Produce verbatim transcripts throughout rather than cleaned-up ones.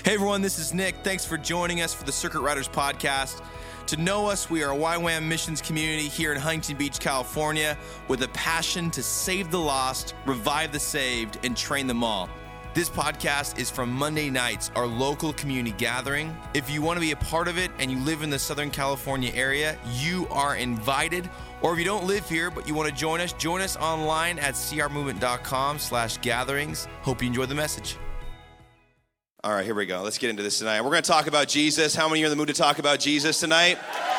Hey everyone, this is Nick. Thanks for joining us for the Circuit Riders podcast. To know us, we are a Y WAM missions community here in Huntington Beach, California, with a passion to save the lost, revive the saved, and train them all. This podcast is from Monday nights, our local community gathering. If you want to be a part of it and you live in the Southern California area, you are invited. Or if you don't live here but you want to join us, join us online at crmovement.com slash gatherings. Hope you enjoy the message. All right, here we go. Let's get into this tonight. We're going to talk about Jesus. How many of you are in the mood to talk about Jesus tonight?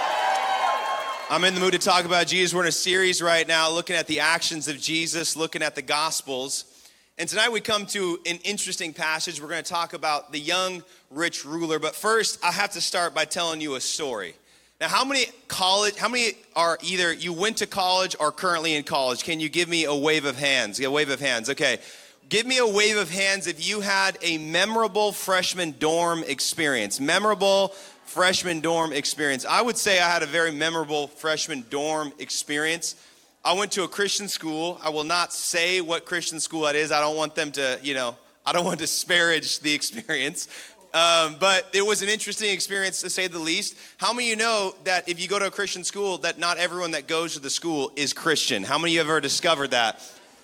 I'm in the mood to talk about Jesus. We're in a series right now looking at the actions of Jesus, looking at the Gospels. And tonight we come to an interesting passage. We're going to talk about the young rich ruler. But first, I have to start by telling you a story. Now, how many college, how many are either you went to college or currently in college? Can you give me a wave of hands? A wave of hands. Okay. Give me a wave of hands if you had a memorable freshman dorm experience. Memorable freshman dorm experience. I would say I had a very memorable freshman dorm experience. I went to a Christian school. I will not say what Christian school that is. I don't want them to, you know, I don't want to disparage the experience. Um, but it was an interesting experience to say the least. How many of you know that if you go to a Christian school, that not everyone that goes to the school is Christian? How many of you have ever discovered that?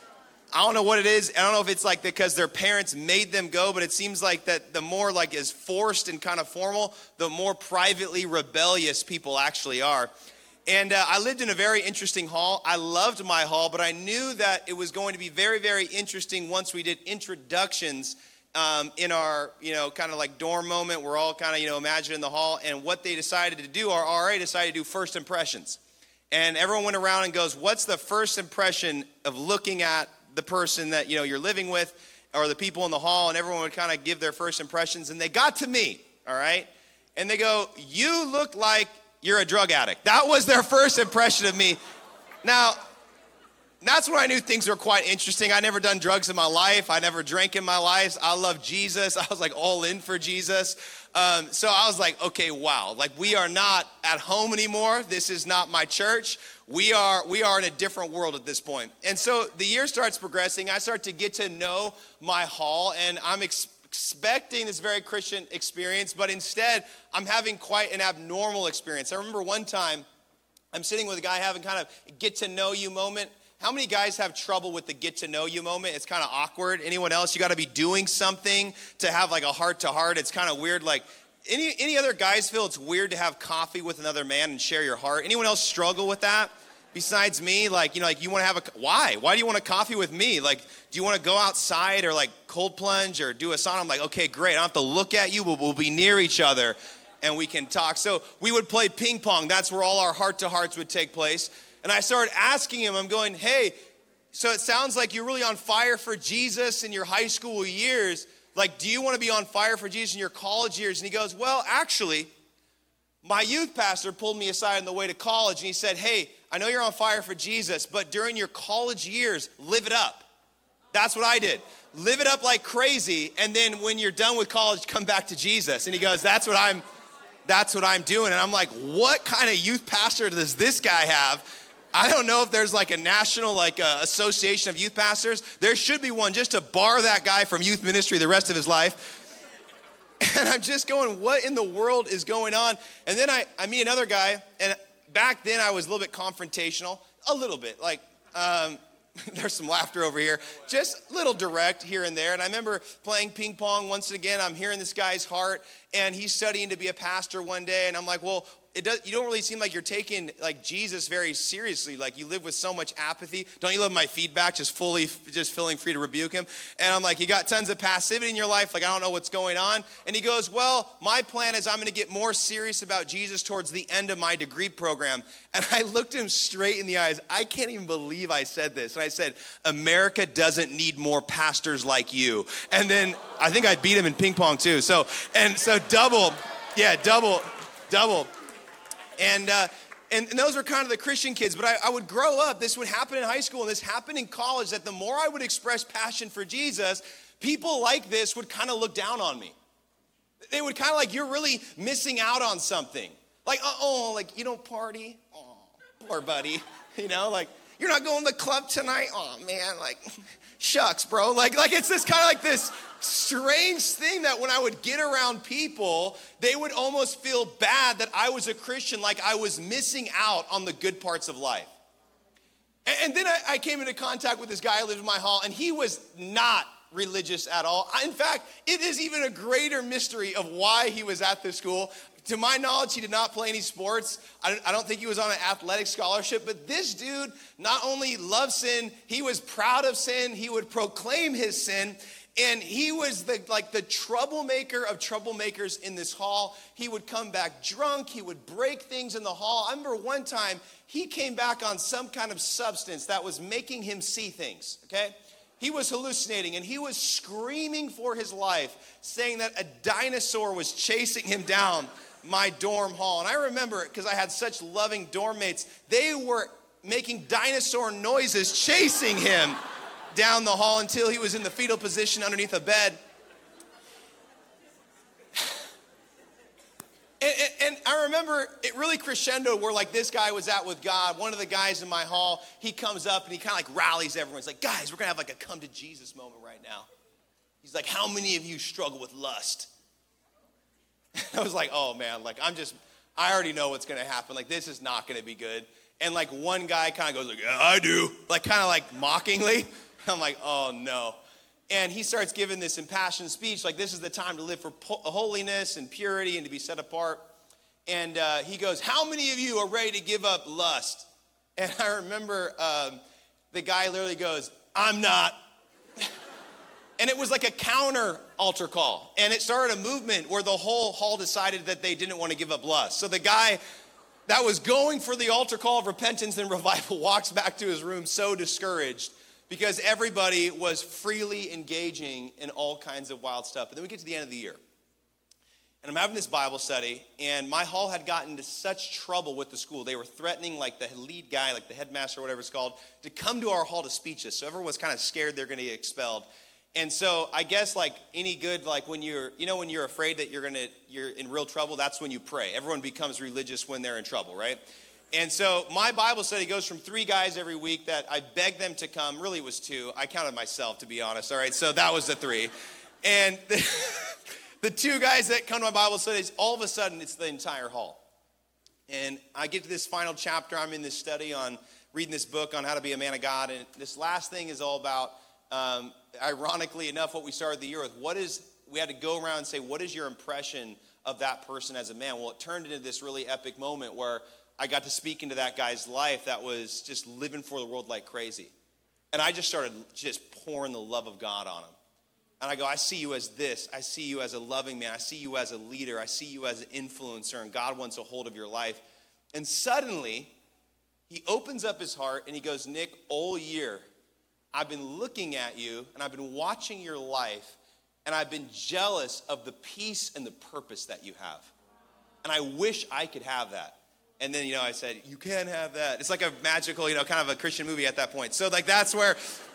I don't know what it is. I don't know if it's like because their parents made them go, but it seems like that the more like is forced and kind of formal, the more privately rebellious people actually are. And uh, I lived in a very interesting hall. I loved my hall, but I knew that it was going to be very, very interesting once we did introductions um, in our, you know, kind of like dorm moment. We're all kind of, you know, imagining the hall. And what they decided to do, our R A decided to do first impressions. And everyone went around and goes, what's the first impression of looking at the person that, you know, you're living with or the people in the hall? And everyone would kind of give their first impressions. And they got to me, all right? And they go, you look like you're a drug addict. That was their first impression of me. Now, that's when I knew things were quite interesting. I never done drugs in my life. I never drank in my life. I love Jesus. I was like all in for Jesus. Um, so I was like, okay, wow. Like we are not at home anymore. This is not my church. We are we are in a different world at this point. And so the year starts progressing. I start to get to know my hall, and I'm ex- expecting this very Christian experience, but instead I'm having quite an abnormal experience. I remember one time I'm sitting with a guy having kind of get to know you moment. How many guys have trouble with the get to know you moment? It's kind of awkward. Anyone else? You got to be doing something to have like a heart to heart. It's kind of weird. Like any any other guys feel it's weird to have coffee with another man and share your heart? Anyone else struggle with that? Besides me, like, you know, like you want to have a, why? Why do you want a coffee with me? Like, do you want to go outside or like cold plunge or do a sauna? I'm like, okay, great. I don't have to look at you, but we'll be near each other and we can talk. So we would play ping pong. That's where all our heart to hearts would take place. And I started asking him, I'm going, hey, so it sounds like you're really on fire for Jesus in your high school years. Like, do you want to be on fire for Jesus in your college years? And he goes, well, actually, my youth pastor pulled me aside on the way to college and he said, hey, I know you're on fire for Jesus, but during your college years, live it up. That's what I did. Live it up like crazy, and then when you're done with college, come back to Jesus. And he goes, that's what I'm, that's what I'm doing. And I'm like, what kind of youth pastor does this guy have? I don't know if there's like a national like uh, association of youth pastors. There should be one just to bar that guy from youth ministry the rest of his life. And I'm just going, what in the world is going on? And then I, I meet another guy, and back then I was a little bit confrontational, a little bit, like, um, there's some laughter over here, just a little direct here and there. And I remember playing ping pong once again. I'm hearing this guy's heart, and he's studying to be a pastor one day. And I'm like, well, it does, you don't really seem like you're taking like Jesus very seriously. Like you live with so much apathy. Don't you love my feedback? Just fully, just feeling free to rebuke him. And I'm like, you got tons of passivity in your life. Like, I don't know what's going on. And he goes, well, my plan is I'm going to get more serious about Jesus towards the end of my degree program. And I looked him straight in the eyes. I can't even believe I said this. And I said, America doesn't need more pastors like you. And then I think I beat him in ping pong too. So, and so double, yeah, double, double. And, uh, and and those were kind of the Christian kids. But I, I would grow up. This would happen in high school, and this happened in college, that the more I would express passion for Jesus, people like this would kind of look down on me. They would kind of like, you're really missing out on something. Like, oh, like, you don't party? Oh, poor buddy. You know, like, you're not going to the club tonight? Oh, man, like, shucks, bro. Like, like it's this kind of like this, strange thing that when I would get around people, they would almost feel bad that I was a Christian, like I was missing out on the good parts of life. And, and then I, I came into contact with this guy who lived in my hall, and he was not religious at all. In fact, it is even a greater mystery of why he was at this school. To my knowledge, he did not play any sports. I don't, I don't think he was on an athletic scholarship, but this dude not only loved sin, he was proud of sin. He would proclaim his sin, and he was the like the troublemaker of troublemakers in this hall. He would come back drunk. He would break things in the hall. I remember one time he came back on some kind of substance that was making him see things, okay? He was hallucinating, and he was screaming for his life, saying that a dinosaur was chasing him down my dorm hall. And I remember, because I had such loving dorm mates, they were making dinosaur noises, chasing him down the hall until he was in the fetal position underneath a bed. And, and, and I remember it really crescendoed where like this guy was at with God. One of the guys in my hall, he comes up and he kind of like rallies everyone. He's like, guys, we're going to have like a come to Jesus moment right now. He's like, how many of you struggle with lust? I was like, oh man, like I'm just, I already know what's going to happen. Like this is not going to be good. And like one guy kind of goes like, yeah, I do. Like kind of like mockingly. I'm like, oh no. And he starts giving this impassioned speech, like this is the time to live for po- holiness and purity and to be set apart. And uh, he goes, how many of you are ready to give up lust? And I remember um, the guy literally goes, I'm not. And it was like a counter altar call. And it started a movement where the whole hall decided that they didn't want to give up lust. So the guy that was going for the altar call of repentance and revival walks back to his room so discouraged because everybody was freely engaging in all kinds of wild stuff. But then we get to the end of the year. And I'm having this Bible study, and my hall had gotten into such trouble with the school. They were threatening like the lead guy, like the headmaster or whatever it's called, to come to our hall to speech us. So everyone was kind of scared they're going to get expelled. And so I guess like any good, like when you're, you know, when you're afraid that you're going to, you're in real trouble, that's when you pray. Everyone becomes religious when they're in trouble, right? And so my Bible study goes from three guys every week that I begged them to come. Really it was two. I counted myself, to be honest. All right. So that was the three. And the, the two guys that come to my Bible studies, all of a sudden it's the entire hall. And I get to this final chapter. I'm in this study on reading this book on how to be a man of God. And this last thing is all about, Um, ironically enough, what we started the year with, what is, we had to go around and say, what is your impression of that person as a man? Well, it turned into this really epic moment where I got to speak into that guy's life that was just living for the world like crazy. And I just started just pouring the love of God on him. And I go, I see you as this. I see you as a loving man. I see you as a leader. I see you as an influencer, and God wants a hold of your life. And suddenly, he opens up his heart and he goes, Nick, all year, I've been looking at you and I've been watching your life and I've been jealous of the peace and the purpose that you have. And I wish I could have that. And then, you know, I said, you can have that. It's like a magical, you know, kind of a Christian movie at that point. So like that's where,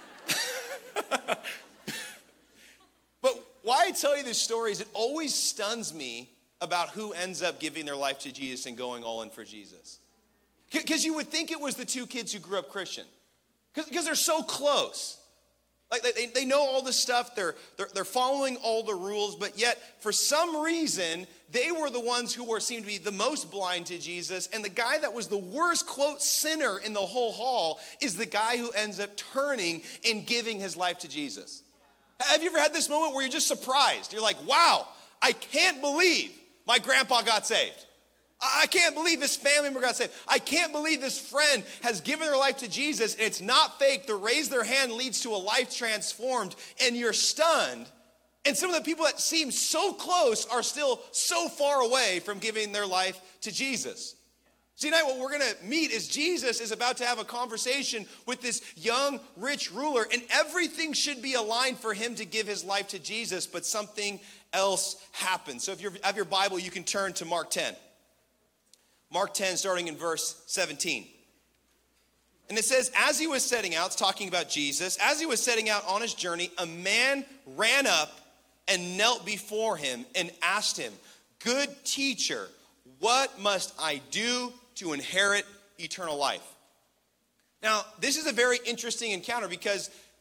but why I tell you this story is it always stuns me about who ends up giving their life to Jesus and going all in for Jesus. Because you would think it was the two kids who grew up Christian. Because they're so close. Like they, they know all this stuff, they're, they're, they're following all the rules, but yet for some reason, they were the ones who were seemed to be the most blind to Jesus, and the guy that was the worst, quote, sinner in the whole hall is the guy who ends up turning and giving his life to Jesus. Have you ever had this moment where you're just surprised? You're like, wow, I can't believe my grandpa got saved. I can't believe this family member got saved. I can't believe this friend has given their life to Jesus, and it's not fake. The raise their hand leads to a life transformed, and you're stunned. And some of the people that seem so close are still so far away from giving their life to Jesus. See, tonight what we're going to meet is Jesus is about to have a conversation with this young, rich ruler, and everything should be aligned for him to give his life to Jesus, but something else happens. So if you have your Bible, you can turn to Mark ten. Mark ten, starting in verse seventeen. And it says, as he was setting out, it's talking about Jesus, as he was setting out on his journey, a man ran up and knelt before him and asked him, good teacher, what must I do to inherit eternal life? Now, this is a very interesting encounter because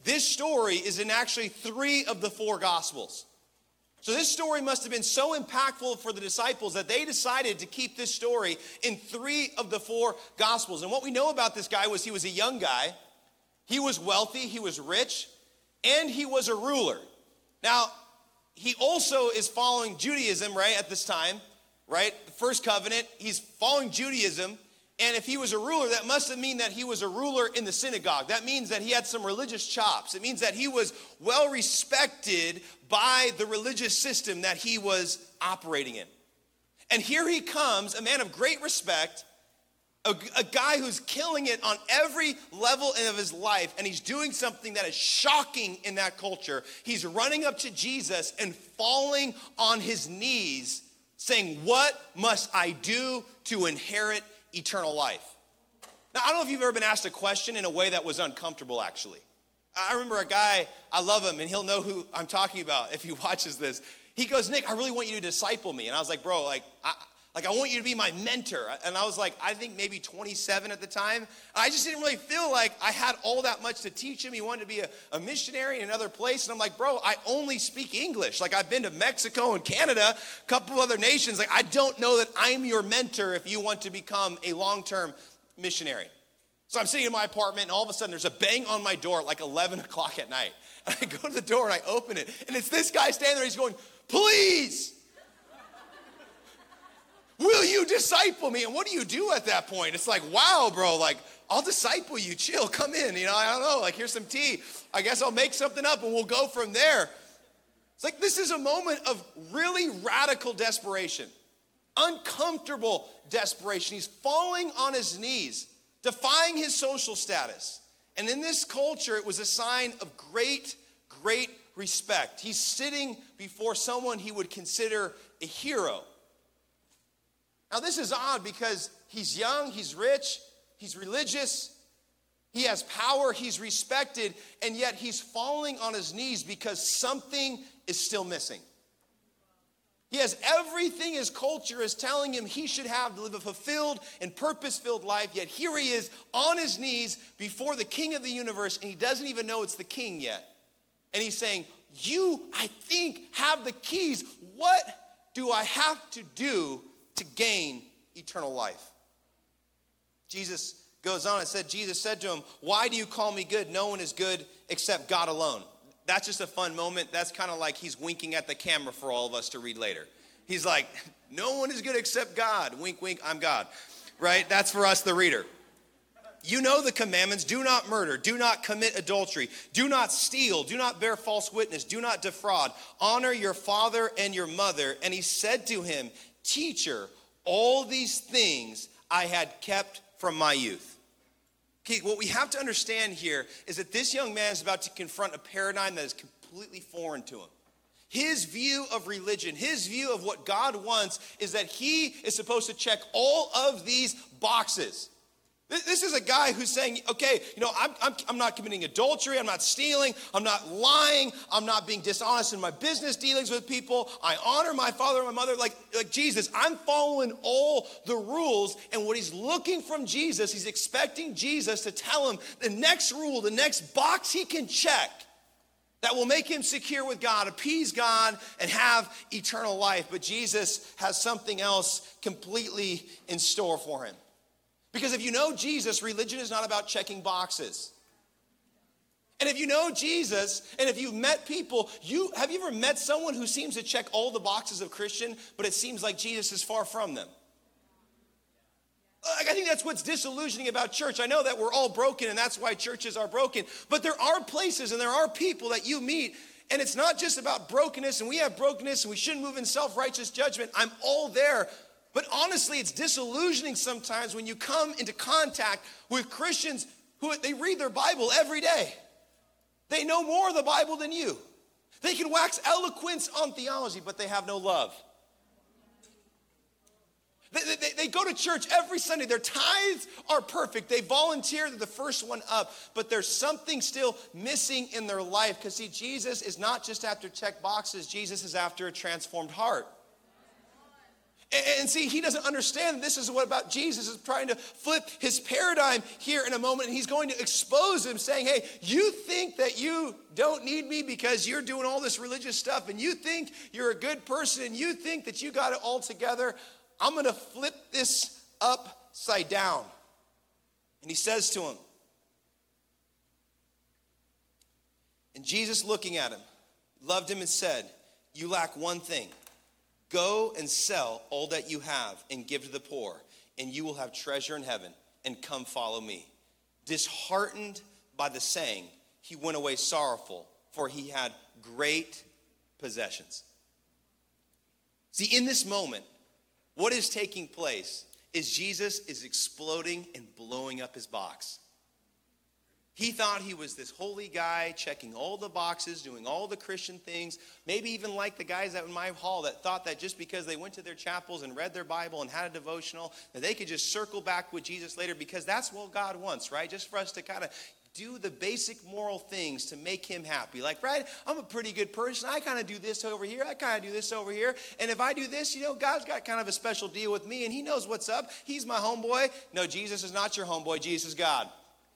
this story is in actually three of the four Gospels. So this story must have been so impactful for the disciples that they decided to keep this story in three of the four Gospels. And what we know about this guy was he was a young guy, he was wealthy, he was rich, and he was a ruler. Now, he also is following Judaism, right, at this time, right? The first covenant, he's following Judaism. And if he was a ruler, that must have mean that he was a ruler in the synagogue. That means that he had some religious chops. It means that he was well respected by the religious system that he was operating in. And here he comes, a man of great respect, a, a guy who's killing it on every level of his life, and he's doing something that is shocking in that culture. He's running up to Jesus and falling on his knees, saying, "What must I do to inherit eternal life?" Now, I don't know if you've ever been asked a question in a way that was uncomfortable, actually. I remember a guy, I love him, and he'll know who I'm talking about if he watches this. He goes, "Nick, I really want you to disciple me." And I was like, "Bro, like, I, like I want you to be my mentor." And I was like, I think maybe twenty-seven at the time. I just didn't really feel like I had all that much to teach him. He wanted to be a, a missionary in another place. And I'm like, "Bro, I only speak English. Like, I've been to Mexico and Canada, a couple other nations. Like, I don't know that I'm your mentor if you want to become a long-term missionary." So I'm sitting in my apartment, and all of a sudden there's a bang on my door at like eleven o'clock at night. And I go to the door and I open it, and it's this guy standing there. He's going, "Please, will you disciple me?" And what do you do at that point? It's like, wow, bro, like, I'll disciple you. Chill, come in. You know, I don't know, like, here's some tea. I guess I'll make something up and we'll go from there. It's like, this is a moment of really radical desperation, uncomfortable desperation. He's falling on his knees, defying his social status. And in this culture, it was a sign of great, great respect. He's sitting before someone he would consider a hero. Now, this is odd because he's young, he's rich, he's religious, he has power, he's respected, and yet he's falling on his knees because something is still missing. He has everything his culture is telling him he should have to live a fulfilled and purpose-filled life, yet here he is on his knees before the King of the universe, and he doesn't even know it's the King yet. And he's saying, "You, I think, have the keys. What do I have to do to gain eternal life?" Jesus goes on and said, Jesus said to him, "Why do you call me good? No one is good except God alone." That's just a fun moment. That's kind of like he's winking at the camera for all of us to read later. He's like, "No one is good except God. Wink, wink, I'm God." Right? That's for us, the reader. "You know the commandments. Do not murder. Do not commit adultery. Do not steal. Do not bear false witness. Do not defraud. Honor your father and your mother." And he said to him, "Teacher, all these things I had kept from my youth." Okay, what we have to understand here is that this young man is about to confront a paradigm that is completely foreign to him. His view of religion, his view of what God wants is that he is supposed to check all of these boxes. This is a guy who's saying, okay, you know, I'm, I'm, I'm not committing adultery, I'm not stealing, I'm not lying, I'm not being dishonest in my business dealings with people, I honor my father and my mother, like, like Jesus, I'm following all the rules. And what he's looking from Jesus, he's expecting Jesus to tell him the next rule, the next box he can check that will make him secure with God, appease God, and have eternal life. But Jesus has something else completely in store for him. Because if you know Jesus, religion is not about checking boxes. And if you know Jesus, and if you've met people, you have you ever met someone who seems to check all the boxes of Christian, but it seems like Jesus is far from them? Like, I think that's what's disillusioning about church. I know that we're all broken, and that's why churches are broken. But there are places and there are people that you meet, and it's not just about brokenness, and we have brokenness, and we shouldn't move in self-righteous judgment. I'm all there. But honestly, it's disillusioning sometimes when you come into contact with Christians who they read their Bible every day. They know more of the Bible than you. They can wax eloquence on theology, but they have no love. They, they, they go to church every Sunday. Their tithes are perfect. They volunteer. They're the first one up. But there's something still missing in their life. Because see, Jesus is not just after check boxes. Jesus is after a transformed heart. And see, he doesn't understand this is what about Jesus is trying to flip his paradigm here in a moment. And he's going to expose him saying, hey, you think that you don't need me because you're doing all this religious stuff and you think you're a good person and you think that you got it all together. I'm going to flip this upside down. And he says to him, and Jesus looking at him, loved him and said, you lack one thing. Go and sell all that you have and give to the poor, and you will have treasure in heaven, and come follow me. Disheartened by the saying, he went away sorrowful, for he had great possessions. See, in this moment, what is taking place is Jesus is exploding and blowing up his box. He thought he was this holy guy, checking all the boxes, doing all the Christian things, maybe even like the guys out in my hall that thought that just because they went to their chapels and read their Bible and had a devotional, that they could just circle back with Jesus later, because that's what God wants, right? Just for us to kind of do the basic moral things to make him happy. Like, right, I'm a pretty good person. I kind of do this over here. I kind of do this over here. And if I do this, you know, God's got kind of a special deal with me, and he knows what's up. He's my homeboy. No, Jesus is not your homeboy. Jesus is God.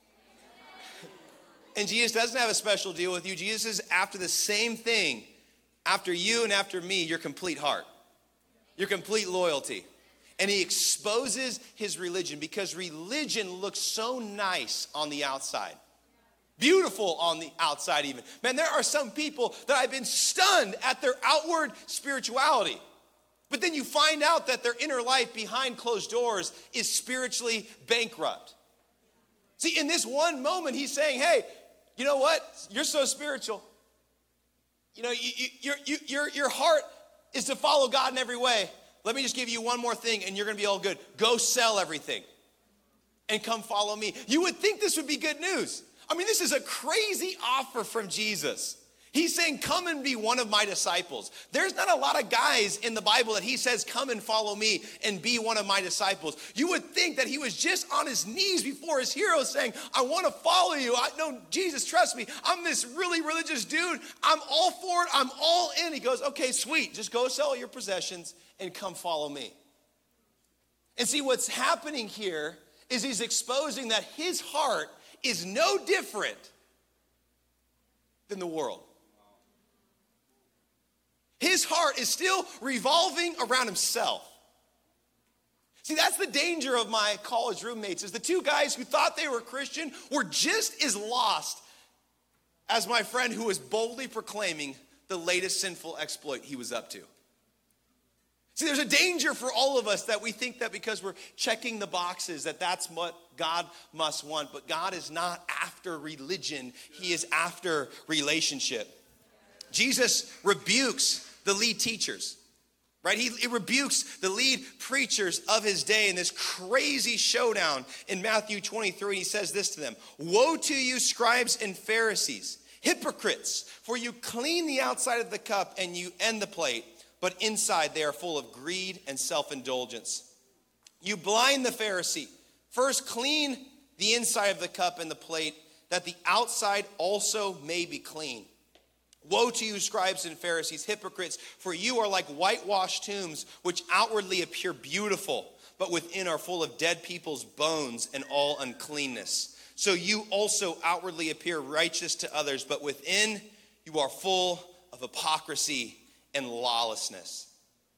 And Jesus doesn't have a special deal with you. Jesus is after the same thing, after you and after me, your complete heart, your complete loyalty. And he exposes his religion, because religion looks so nice on the outside. Beautiful on the outside even. Man, there are some people that I've been stunned at their outward spirituality. But then you find out that their inner life behind closed doors is spiritually bankrupt. See, in this one moment, he's saying, hey, you know what? You're so spiritual. You know, you, you, your, you, your, your heart is to follow God in every way. Let me just give you one more thing and you're going to be all good. Go sell everything and come follow me. You would think this would be good news. I mean, this is a crazy offer from Jesus. He's saying, come and be one of my disciples. There's not a lot of guys in the Bible that he says, come and follow me and be one of my disciples. You would think that he was just on his knees before his hero saying, I want to follow you. I know, Jesus, trust me. I'm this really religious dude. I'm all for it. I'm all in. He goes, okay, sweet. Just go sell your possessions and come follow me. And see, what's happening here is he's exposing that his heart is no different than the world. His heart is still revolving around himself. See, that's the danger of my college roommates, is the two guys who thought they were Christian were just as lost as my friend who was boldly proclaiming the latest sinful exploit he was up to. See, there's a danger for all of us that we think that because we're checking the boxes that that's what God must want. But God is not after religion. He is after relationship. Jesus rebukes the lead teachers, right? He, he rebukes the lead preachers of his day in this crazy showdown in Matthew twenty-three. He says this to them: woe to you, scribes and Pharisees, hypocrites, for you clean the outside of the cup and you end the plate, but inside they are full of greed and self-indulgence. You blind the Pharisee. First clean the inside of the cup and the plate, that the outside also may be clean. Woe to you, scribes and Pharisees, hypocrites, for you are like whitewashed tombs, which outwardly appear beautiful, but within are full of dead people's bones and all uncleanness. So you also outwardly appear righteous to others, but within you are full of hypocrisy and lawlessness.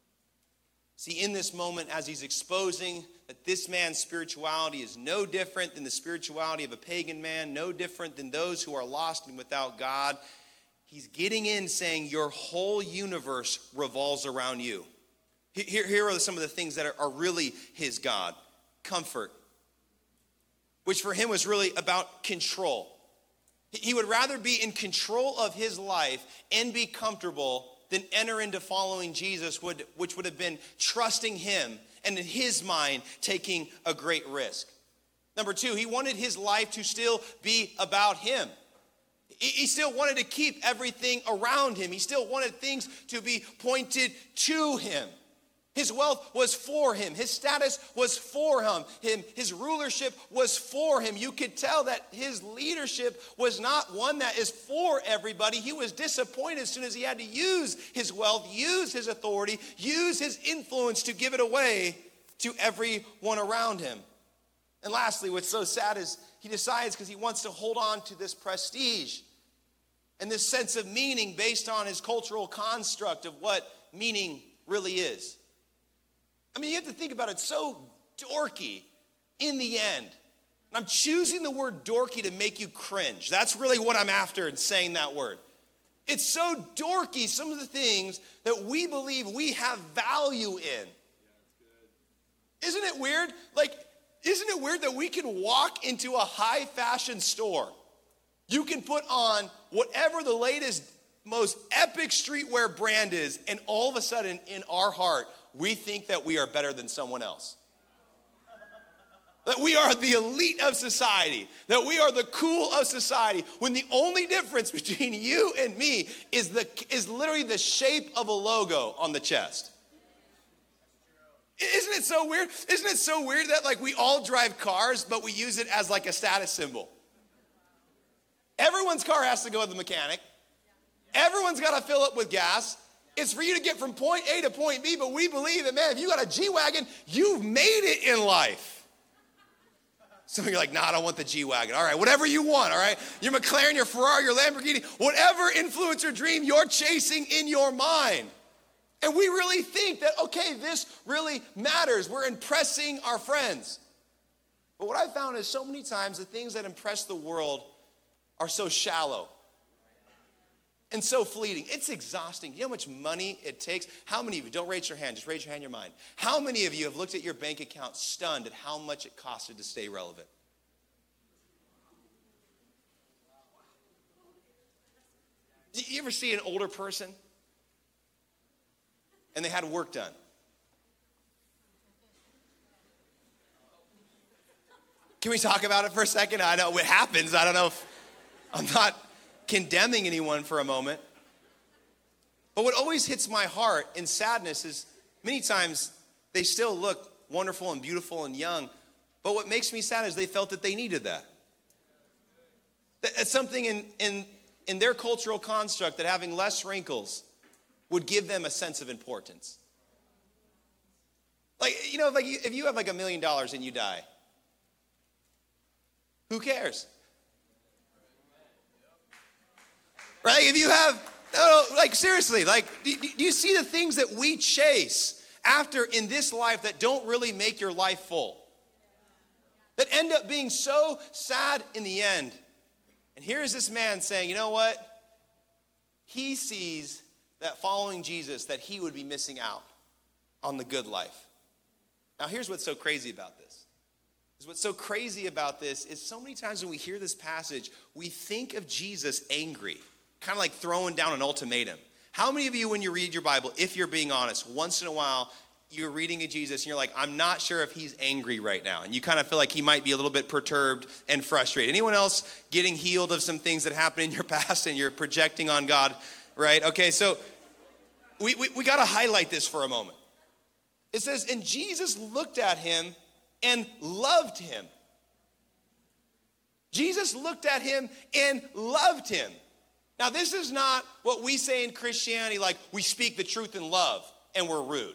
See, in this moment, as he's exposing that this man's spirituality is no different than the spirituality of a pagan man, no different than those who are lost and without God, he's getting in saying your whole universe revolves around you. Here, here are some of the things that are, are really his God. Comfort, which for him was really about control. He would rather be in control of his life and be comfortable than enter into following Jesus, would, which would have been trusting him and in his mind taking a great risk. Number two, he wanted his life to still be about him. He still wanted to keep everything around him. He still wanted things to be pointed to him. His wealth was for him. His status was for him. him. His rulership was for him. You could tell that his leadership was not one that is for everybody. He was disappointed as soon as he had to use his wealth, use his authority, use his influence to give it away to everyone around him. And lastly, what's so sad is he decides because he wants to hold on to this prestige and this sense of meaning based on his cultural construct of what meaning really is. I mean, you have to think about it. It's so dorky in the end. And I'm choosing the word dorky to make you cringe. That's really what I'm after in saying that word. It's so dorky, some of the things that we believe we have value in. Isn't it weird? Like, isn't it weird that we can walk into a high fashion store? You can put on whatever the latest, most epic streetwear brand is, and all of a sudden in our heart, we think that we are better than someone else. That we are the elite of society. That we are the cool of society. When the only difference between you and me is the is literally the shape of a logo on the chest. Isn't it so weird? Isn't it so weird that like we all drive cars, but we use it as like a status symbol? Everyone's car has to go to the mechanic. Everyone's got to fill up with gas. It's for you to get from point A to point B, but we believe that, man, if you got a G-Wagon, you've made it in life. Some of you are like, nah, I don't want the G-Wagon. All right, whatever you want, all right? Your McLaren, your Ferrari, your Lamborghini, whatever influencer dream you're chasing in your mind. And we really think that, okay, this really matters. We're impressing our friends. But what I found is so many times the things that impress the world are so shallow and so fleeting. It's exhausting. You know how much money it takes? How many of you, don't raise your hand, just raise your hand in your mind. How many of you have looked at your bank account stunned at how much it costed to stay relevant? Do you ever see an older person and they had work done? Can we talk about it for a second? I know it happens. I don't know if I'm not condemning anyone for a moment. But what always hits my heart in sadness is many times they still look wonderful and beautiful and young. But what makes me sad is they felt that they needed that. That's something in, in, in their cultural construct that having less wrinkles would give them a sense of importance. Like, you know, like if you have like a million dollars and you die, who cares? Right? If you have, no, no, like seriously, like, do, do you see the things that we chase after in this life that don't really make your life full? That end up being so sad in the end. And here's this man saying, you know what? He sees that following Jesus, that he would be missing out on the good life. Now here's what's so crazy about this. Is what's so crazy about this is so many times when we hear this passage, we think of Jesus angry. Kind of like throwing down an ultimatum. How many of you, when you read your Bible, if you're being honest, once in a while, you're reading of Jesus and you're like, I'm not sure if he's angry right now. And you kind of feel like he might be a little bit perturbed and frustrated. Anyone else getting healed of some things that happened in your past and you're projecting on God, right? Okay, so we, we, we got to highlight this for a moment. It says, and Jesus looked at him and loved him. Jesus looked at him and loved him. Now, this is not what we say in Christianity, like we speak the truth in love and we're rude.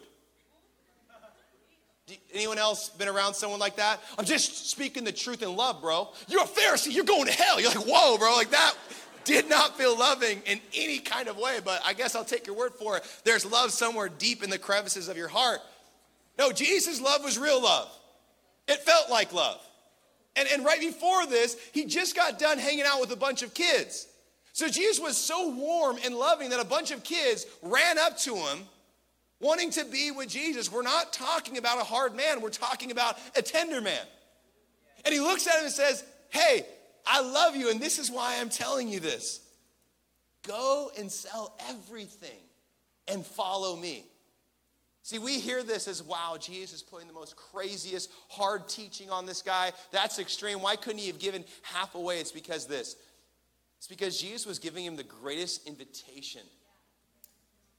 Anyone else been around someone like that? I'm just speaking the truth in love, bro. You're a Pharisee, you're going to hell. You're like, whoa, bro, like that did not feel loving in any kind of way, but I guess I'll take your word for it. There's love somewhere deep in the crevices of your heart. No, Jesus' love was real love. It felt like love. And, and right before this, he just got done hanging out with a bunch of kids. So Jesus was so warm and loving that a bunch of kids ran up to him wanting to be with Jesus. We're not talking about a hard man. We're talking about a tender man. And he looks at him and says, hey, I love you, and this is why I'm telling you this. Go and sell everything and follow me. See, we hear this as, wow, Jesus is putting the most craziest, hard teaching on this guy. That's extreme. Why couldn't he have given half away? It's because this. It's because Jesus was giving him the greatest invitation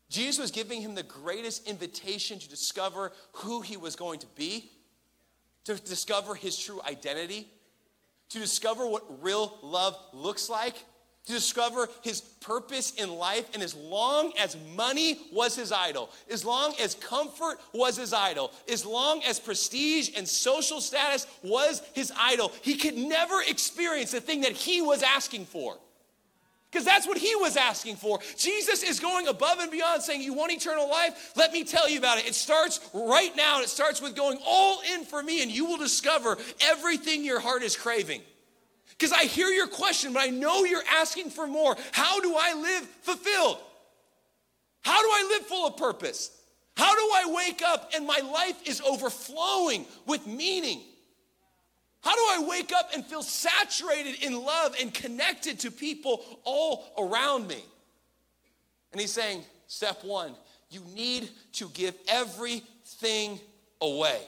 Jesus was giving him the greatest invitation to discover who he was going to be, to discover his true identity, to discover what real love looks like, to discover his purpose in life. And as long as money was his idol, as long as comfort was his idol, as long as prestige and social status was his idol, he could never experience the thing that he was asking for. Because that's what he was asking for. Jesus is going above and beyond, saying, you want eternal life? Let me tell you about it. It starts right now, and it starts with going all in for me, and you will discover everything your heart is craving. Because I hear your question, but I know you're asking for more. How do I live fulfilled? How do I live full of purpose? How do I wake up and my life is overflowing with meaning? How do I wake up and feel saturated in love and connected to people all around me? And he's saying, step one, you need to give everything away.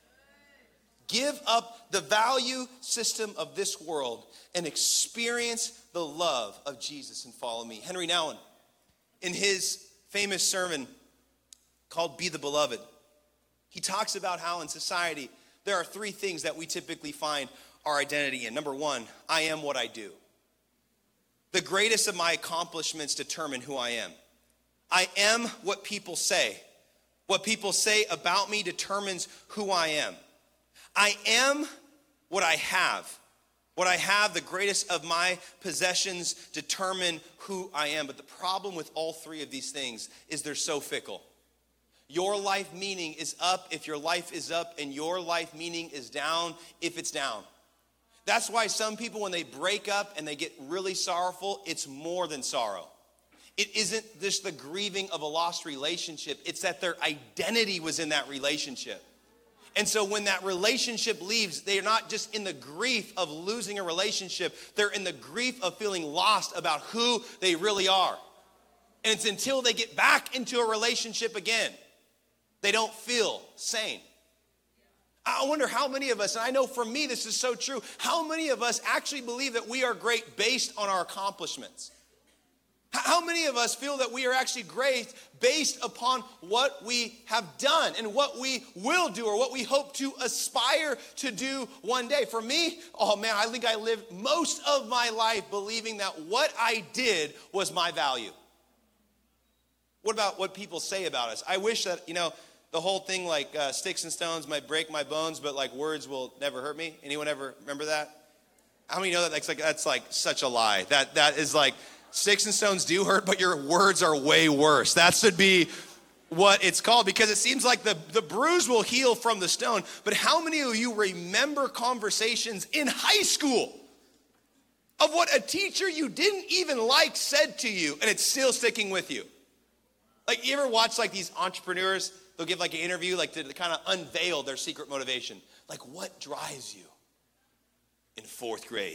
Give up the value system of this world and experience the love of Jesus and follow me. Henry Nouwen, in his famous sermon called Be the Beloved, he talks about how in society there are three things that we typically find our identity in. Number one, I am what I do. The greatest of my accomplishments determine who I am. I am what people say. What people say about me determines who I am. I am what I have. What I have, the greatest of my possessions, determine who I am. But the problem with all three of these things is they're so fickle. Your life meaning is up if your life is up, and your life meaning is down if it's down. That's why some people, when they break up and they get really sorrowful, it's more than sorrow. It isn't just the grieving of a lost relationship. It's that their identity was in that relationship. And so when that relationship leaves, they're not just in the grief of losing a relationship. They're in the grief of feeling lost about who they really are. And it's until they get back into a relationship again, they don't feel sane. I wonder how many of us, and I know for me this is so true, how many of us actually believe that we are great based on our accomplishments? How many of us feel that we are actually great based upon what we have done and what we will do or what we hope to aspire to do one day? For me, oh man, I think I lived most of my life believing that what I did was my value. What about what people say about us? I wish that, you know, the whole thing like uh, sticks and stones might break my bones, but like words will never hurt me. Anyone ever remember that? How many know that? That's like, that's like such a lie. That That is like, sticks and stones do hurt, but your words are way worse. That should be what it's called, because it seems like the, the bruise will heal from the stone. But how many of you remember conversations in high school of what a teacher you didn't even like said to you, and it's still sticking with you? Like, you ever watch like these entrepreneurs? They'll give like an interview like to, to kind of unveil their secret motivation. Like, what drives you? In fourth grade.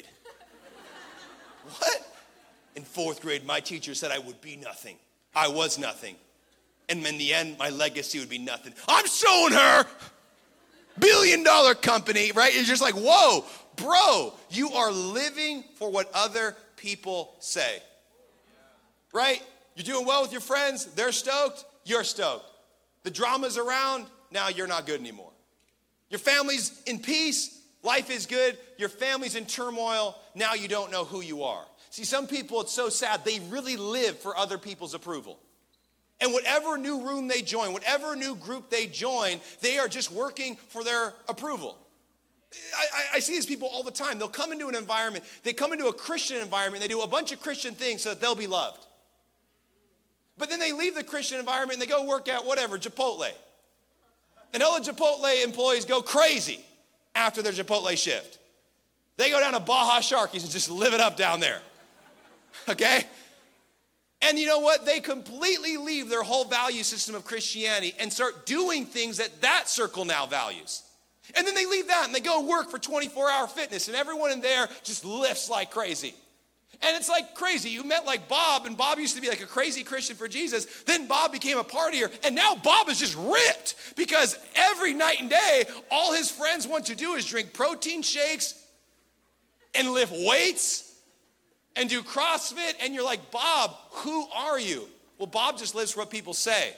What? In fourth grade, my teacher said I would be nothing. I was nothing. And in the end, my legacy would be nothing. I'm showing her. Billion dollar company, right? It's just like, whoa, bro, you are living for what other people say. Right? You're doing well with your friends. They're stoked. You're stoked. The drama's around. Now you're not good anymore. Your family's in peace. Life is good. Your family's in turmoil. Now you don't know who you are. See, some people, it's so sad, they really live for other people's approval. And whatever new room they join, whatever new group they join, they are just working for their approval. I, I, I see these people all the time. They'll come into an environment, they come into a Christian environment, they do a bunch of Christian things so that they'll be loved. But then they leave the Christian environment and they go work at whatever, Chipotle. And all the Chipotle employees go crazy after their Chipotle shift. They go down to Baja Sharkies and just live it up down there. Okay? And you know what? They completely leave their whole value system of Christianity and start doing things that that circle now values. And then they leave that and they go work for twenty-four hour fitness, and everyone in there just lifts like crazy. And it's like crazy. You met like Bob, and Bob used to be like a crazy Christian for Jesus. Then Bob became a partier, and now Bob is just ripped because every night and day, all his friends want to do is drink protein shakes and lift weights and do CrossFit. And you're like, Bob, who are you? Well, Bob just lives for what people say.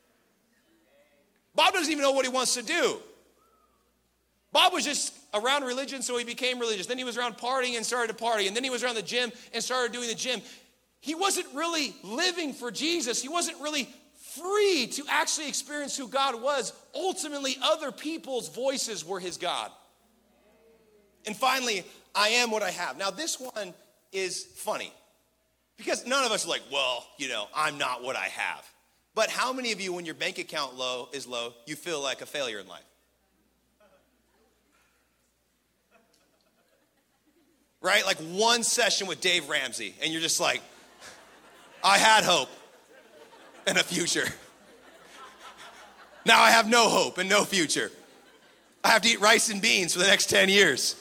Bob doesn't even know what he wants to do. Bob was just around religion, so he became religious. Then he was around partying and started to party. And then he was around the gym and started doing the gym. He wasn't really living for Jesus. He wasn't really free to actually experience who God was. Ultimately, other people's voices were his God. And finally, I am what I have. Now, this one is funny because none of us are like, well, you know, I'm not what I have. But how many of you, when your bank account low is low, you feel like a failure in life? Right? Like one session with Dave Ramsey, and you're just like, I had hope and a future. Now I have no hope and no future. I have to eat rice and beans for the next ten years.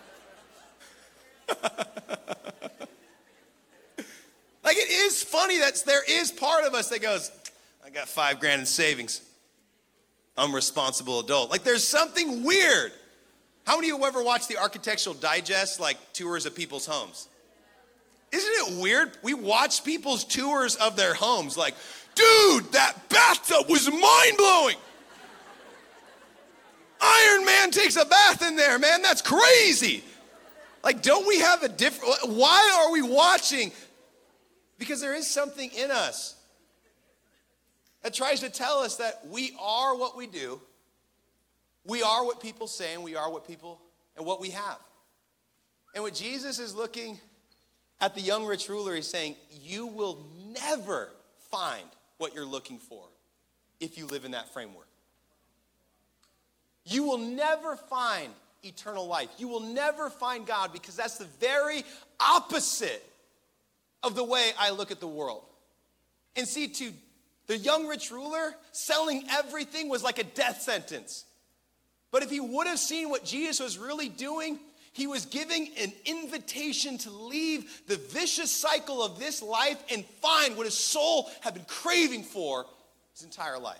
Like, it is funny that there is part of us that goes, I got five grand in savings. I'm a responsible adult. Like, there's something weird. How many of you ever watched the Architectural Digest, like tours of people's homes? Isn't it weird? We watch people's tours of their homes like, dude, that bathtub was mind-blowing. Iron Man takes a bath in there, man. That's crazy. Like, don't we have a different, why are we watching? Because there is something in us that tries to tell us that we are what we do. We are what people say, and we are what people, and what we have. And what Jesus is looking at the young rich ruler, he's saying, you will never find what you're looking for if you live in that framework. You will never find eternal life. You will never find God, because that's the very opposite of the way I look at the world. And see, to the young rich ruler, selling everything was like a death sentence. But if he would have seen what Jesus was really doing, he was giving an invitation to leave the vicious cycle of this life and find what his soul had been craving for his entire life.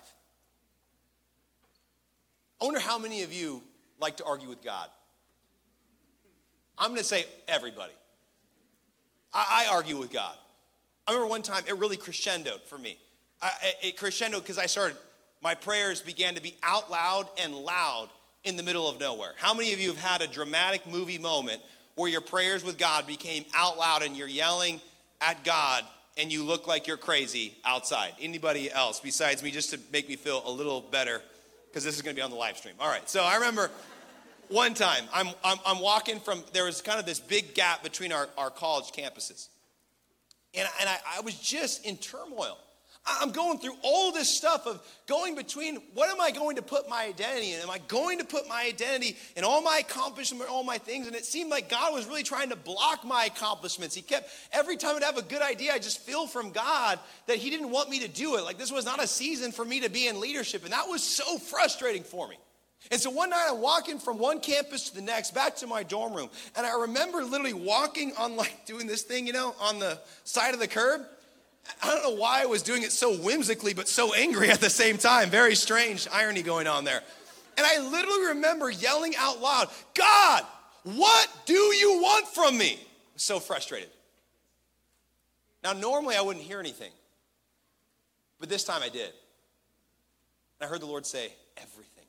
I wonder how many of you like to argue with God. I'm going to say everybody. I, I argue with God. I remember one time it really crescendoed for me. I, it crescendoed because I started, my prayers began to be out loud and loud in the middle of nowhere. How many of you have had a dramatic movie moment where your prayers with God became out loud and you're yelling at God and you look like you're crazy outside? Anybody else besides me, just to make me feel a little better, because this is going to be on the live stream. All right, so I remember one time I'm, I'm, I'm walking from, there was kind of this big gap between our, our college campuses. And, and I, I was just in turmoil. I'm going through all this stuff of going between, what am I going to put my identity in? Am I going to put my identity in all my accomplishments, all my things? And it seemed like God was really trying to block my accomplishments. He kept, every time I'd have a good idea, I just feel from God that he didn't want me to do it. Like, this was not a season for me to be in leadership. And that was so frustrating for me. And so one night I'm walking from one campus to the next, back to my dorm room. And I remember literally walking on, like, doing this thing, you know, on the side of the curb. I don't know why I was doing it so whimsically, but so angry at the same time. Very strange irony going on there. And I literally remember yelling out loud, God, what do you want from me? I was so frustrated. Now, normally I wouldn't hear anything, but this time I did. And I heard the Lord say, everything.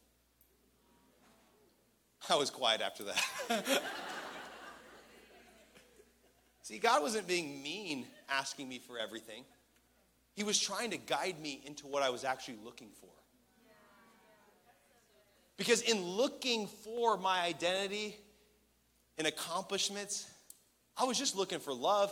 I was quiet after that. See, God wasn't being mean asking me for everything. He was trying to guide me into what I was actually looking for. Because in looking for my identity and accomplishments, I was just looking for love.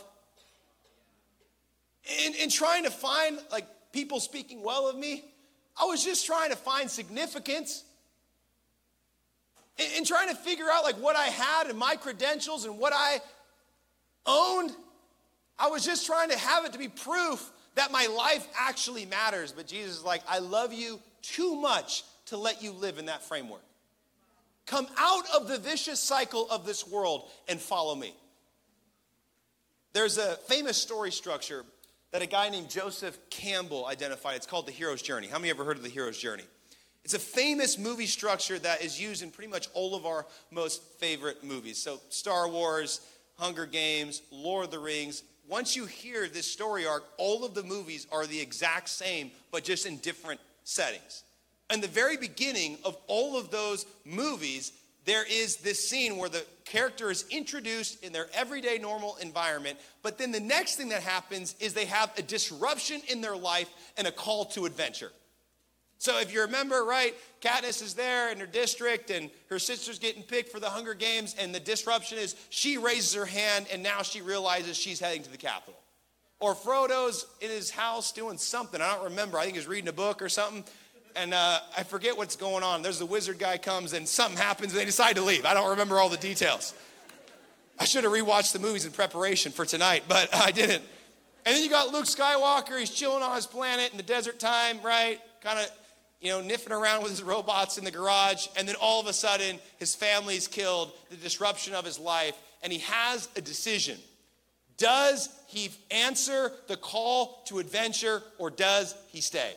In, in trying to find, like, people speaking well of me, I was just trying to find significance. In, in trying to figure out, like, what I had and my credentials and what I owned, I was just trying to have it to be proof that my life actually matters. But Jesus is like, I love you too much to let you live in that framework. Come out of the vicious cycle of this world and follow me. There's a famous story structure that a guy named Joseph Campbell identified. It's called the hero's journey. How many ever heard of the hero's journey? It's a famous movie structure that is used in pretty much all of our most favorite movies. So Star Wars, Hunger Games, Lord of the Rings, once you hear this story arc, all of the movies are the exact same, but just in different settings. In the very beginning of all of those movies, there is this scene where the character is introduced in their everyday normal environment, but then the next thing that happens is they have a disruption in their life and a call to adventure. So if you remember, right, Katniss is there in her district and her sister's getting picked for the Hunger Games, and the disruption is she raises her hand and now she realizes she's heading to the Capitol. Or Frodo's in his house doing something. I don't remember. I think he's reading a book or something. And uh, I forget what's going on. There's the wizard guy comes and something happens and they decide to leave. I don't remember all the details. I should have rewatched the movies in preparation for tonight, but I didn't. And then you got Luke Skywalker. He's chilling on his planet in the desert time, right? Kind of, you know, niffing around with his robots in the garage. And then all of a sudden, his family's killed, the disruption of his life. And he has a decision. Does he answer the call to adventure or does he stay?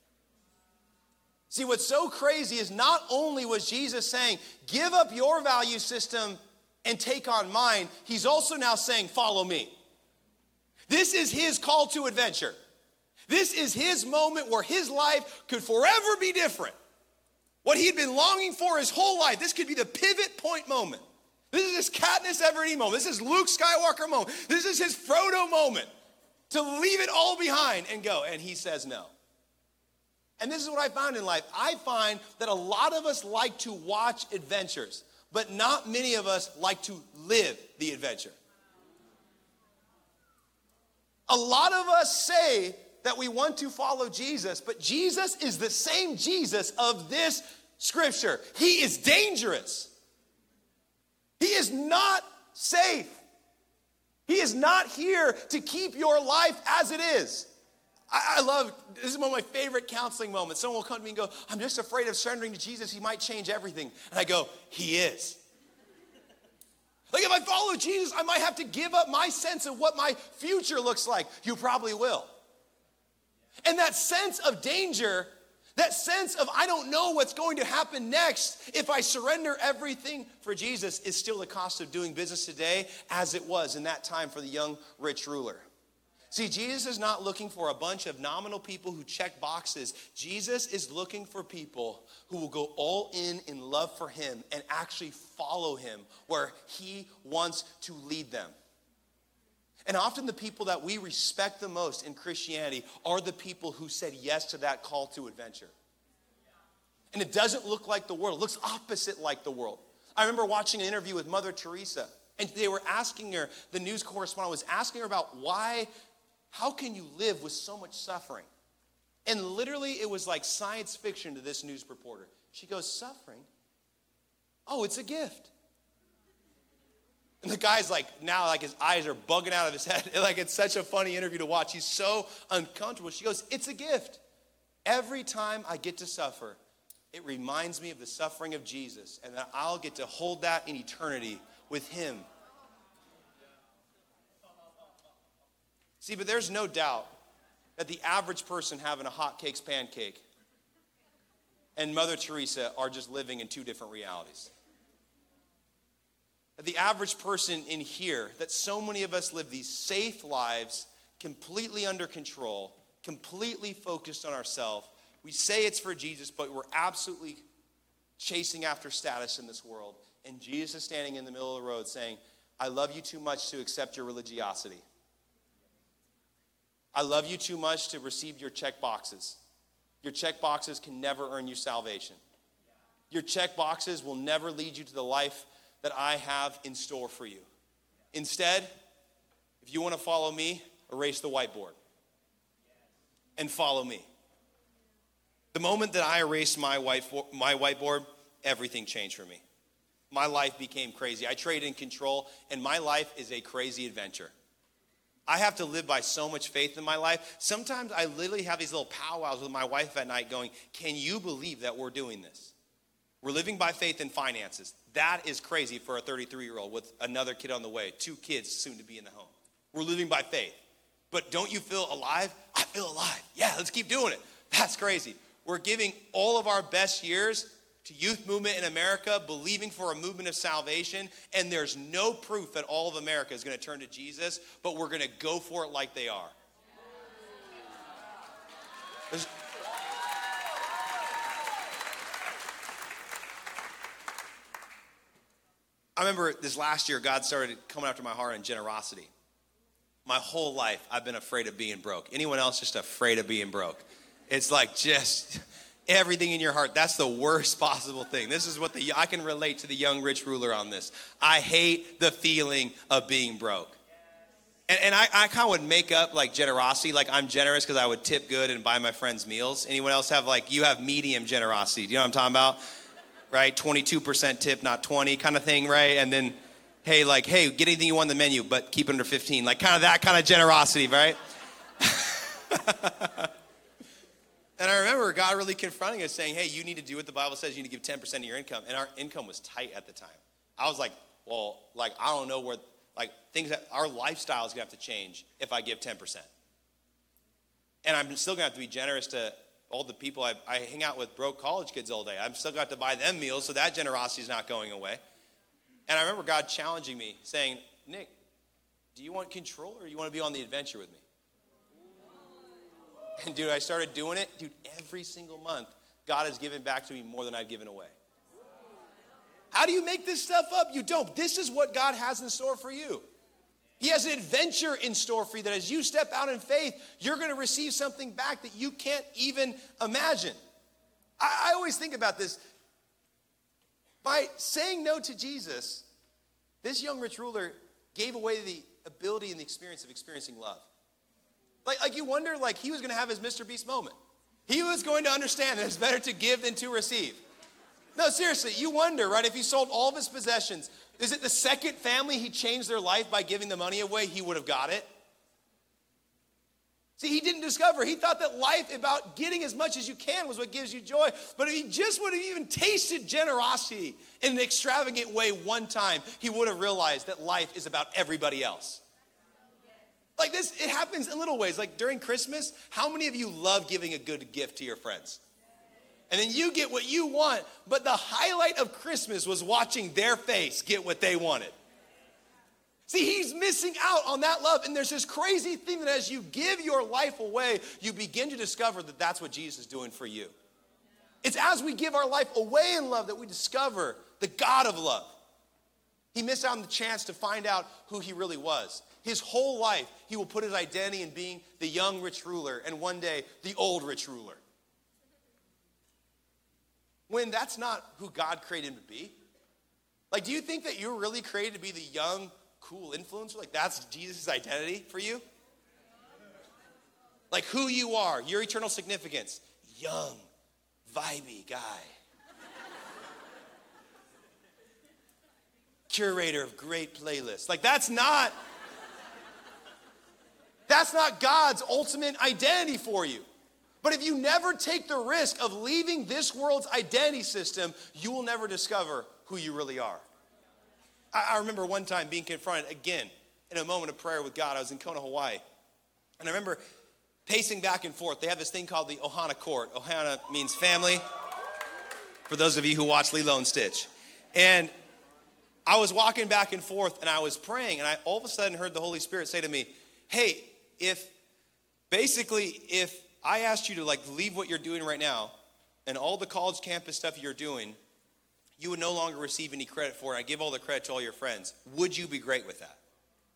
See, what's so crazy is not only was Jesus saying, give up your value system and take on mine, he's also now saying, follow me. This is his call to adventure. This is his moment where his life could forever be different. What he'd been longing for his whole life, this could be the pivot point moment. This is his Katniss Everdeen moment. This is Luke Skywalker moment. This is his Frodo moment to leave it all behind and go. And he says no. And this is what I found in life. I find that a lot of us like to watch adventures, but not many of us like to live the adventure. A lot of us say that we want to follow Jesus, but Jesus is the same Jesus of this scripture. He is dangerous. He is not safe. He is not here to keep your life as it is. I, I love, this is one of my favorite counseling moments. Someone will come to me and go, I'm just afraid of surrendering to Jesus. He might change everything. And I go, he is. Like if I follow Jesus, I might have to give up my sense of what my future looks like. You probably will. And that sense of danger, that sense of I don't know what's going to happen next if I surrender everything for Jesus is still the cost of doing business today as it was in that time for the young rich ruler. See, Jesus is not looking for a bunch of nominal people who check boxes. Jesus is looking for people who will go all in in love for him and actually follow him where he wants to lead them. And often the people that we respect the most in Christianity are the people who said yes to that call to adventure. And it doesn't look like the world. It looks opposite like the world. I remember watching an interview with Mother Teresa, and they were asking her, the news correspondent was asking her about why, how can you live with so much suffering? And literally it was like science fiction to this news reporter. She goes, suffering? Oh, it's a gift. And the guy's like, now like his eyes are bugging out of his head. Like it's such a funny interview to watch. He's so uncomfortable. She goes, it's a gift. Every time I get to suffer, it reminds me of the suffering of Jesus and that I'll get to hold that in eternity with him. See, but there's no doubt that the average person having a hotcakes pancake and Mother Teresa are just living in two different realities. The average person in here, that so many of us live these safe lives, completely under control, completely focused on ourselves. We say it's for Jesus, but we're absolutely chasing after status in this world. And Jesus is standing in the middle of the road saying, I love you too much to accept your religiosity. I love you too much to receive your check boxes. Your check boxes can never earn you salvation. Your check boxes will never lead you to the life that I have in store for you. Instead, if you want to follow me, erase the whiteboard and follow me. The moment that I erased my white my whiteboard, everything changed for me. My life became crazy. I traded in control, and my life is a crazy adventure. I have to live by so much faith in my life. Sometimes I literally have these little powwows with my wife at night going, can you believe that we're doing this? We're living by faith in finances. That is crazy for a thirty-three-year-old with another kid on the way, two kids soon to be in the home. We're living by faith. But don't you feel alive? I feel alive. Yeah, let's keep doing it. That's crazy. We're giving all of our best years to youth movement in America, believing for a movement of salvation, and there's no proof that all of America is going to turn to Jesus, but we're going to go for it like they are. There's, I remember this last year, God started coming after my heart in generosity. My whole life, I've been afraid of being broke. Anyone else just afraid of being broke? It's like just everything in your heart. That's the worst possible thing. This is what the, I can relate to the young rich ruler on this. I hate the feeling of being broke. And, and I, I kind of would make up like generosity, like I'm generous because I would tip good and buy my friends meals. Anyone else have like, you have medium generosity. Do you know what I'm talking about? Right? twenty-two percent tip, not twenty kind of thing, right? And then, hey, like, hey, get anything you want on the menu, but keep it under fifteen. Like kind of that kind of generosity, right? And I remember God really confronting us saying, hey, you need to do what the Bible says. You need to give ten percent of your income. And our income was tight at the time. I was like, well, like, I don't know where, like, things that our lifestyle is going to have to change if I give ten percent. And I'm still going to have to be generous to all the people I, I hang out with, broke college kids all day. I'm still got to buy them meals, so that generosity is not going away. And I remember God challenging me, saying, Nick, do you want control or do you want to be on the adventure with me? And dude, I started doing it. Dude, every single month, God has given back to me more than I've given away. How do you make this stuff up? You don't. This is what God has in store for you. He has an adventure in store for you that as you step out in faith, you're going to receive something back that you can't even imagine. I, I always think about this. By saying no to Jesus, this young rich ruler gave away the ability and the experience of experiencing love. Like, like you wonder, like he was going to have his Mister Beast moment. He was going to understand that it's better to give than to receive. No, seriously, you wonder, right, if he sold all of his possessions, is it the second family he changed their life by giving the money away, he would have got it? See, he didn't discover. He thought that life about getting as much as you can was what gives you joy. But if he just would have even tasted generosity in an extravagant way one time, he would have realized that life is about everybody else. Like this, it happens in little ways. Like during Christmas, how many of you love giving a good gift to your friends? And then you get what you want, but the highlight of Christmas was watching their face get what they wanted. See, he's missing out on that love. And there's this crazy thing that as you give your life away, you begin to discover that that's what Jesus is doing for you. It's as we give our life away in love that we discover the God of love. He missed out on the chance to find out who he really was. His whole life, he will put his identity in being the young rich ruler and one day the old rich ruler. When that's not who God created him to be. Like, do you think that you're really created to be the young, cool influencer? Like, that's Jesus' identity for you? Like, who you are, your eternal significance. Young, vibey guy. Curator of great playlists. Like, that's not... That's not God's ultimate identity for you. But if you never take the risk of leaving this world's identity system, you will never discover who you really are. I, I remember one time being confronted again in a moment of prayer with God. I was in Kona, Hawaii. And I remember pacing back and forth. They have this thing called the Ohana Court. Ohana means family, for those of you who watch Lilo and Stitch. And I was walking back and forth and I was praying. And I all of a sudden heard the Holy Spirit say to me, hey, if basically if I asked you to like leave what you're doing right now and all the college campus stuff you're doing, you would no longer receive any credit for it. I give all the credit to all your friends. Would you be great with that?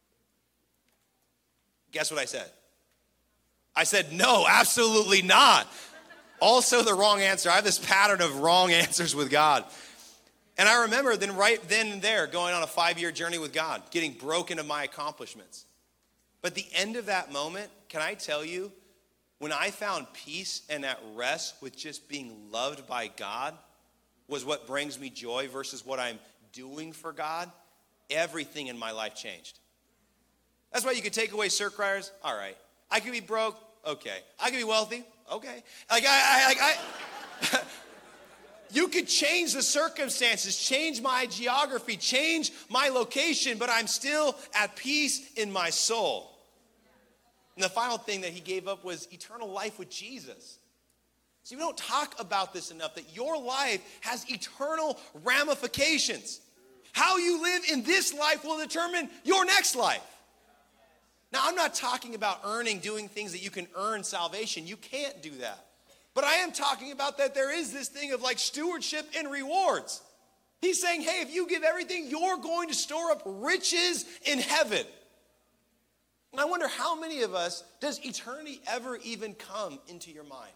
Guess what I said? I said, no, absolutely not. Also the wrong answer. I have this pattern of wrong answers with God. And I remember then right then and there going on a five-year journey with God, getting broken of my accomplishments. But the end of that moment, can I tell you, when I found peace and that rest with just being loved by God was what brings me joy versus what I'm doing for God, everything in my life changed. That's why you could take away Cirque Riders. All right. I could be broke. Okay. I could be wealthy. Okay. Like I, I, like I, you could change the circumstances, change my geography, change my location, but I'm still at peace in my soul. And the final thing that he gave up was eternal life with Jesus. See, we don't talk about this enough, that your life has eternal ramifications. How you live in this life will determine your next life. Now, I'm not talking about earning, doing things that you can earn salvation. You can't do that. But I am talking about that there is this thing of like stewardship and rewards. He's saying, hey, if you give everything, you're going to store up riches in heaven. And I wonder how many of us, does eternity ever even come into your mind?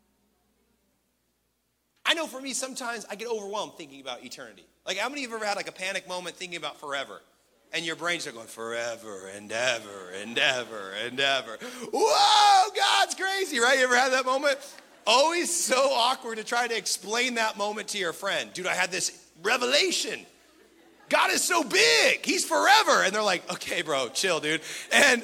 I know for me, sometimes I get overwhelmed thinking about eternity. Like, how many of you have ever had like a panic moment thinking about forever? And your brains are going forever and ever and ever and ever. Whoa, God's crazy, right? You ever had that moment? Always so awkward to try to explain that moment to your friend. Dude, I had this revelation. God is so big. He's forever. And they're like, okay, bro, chill, dude. And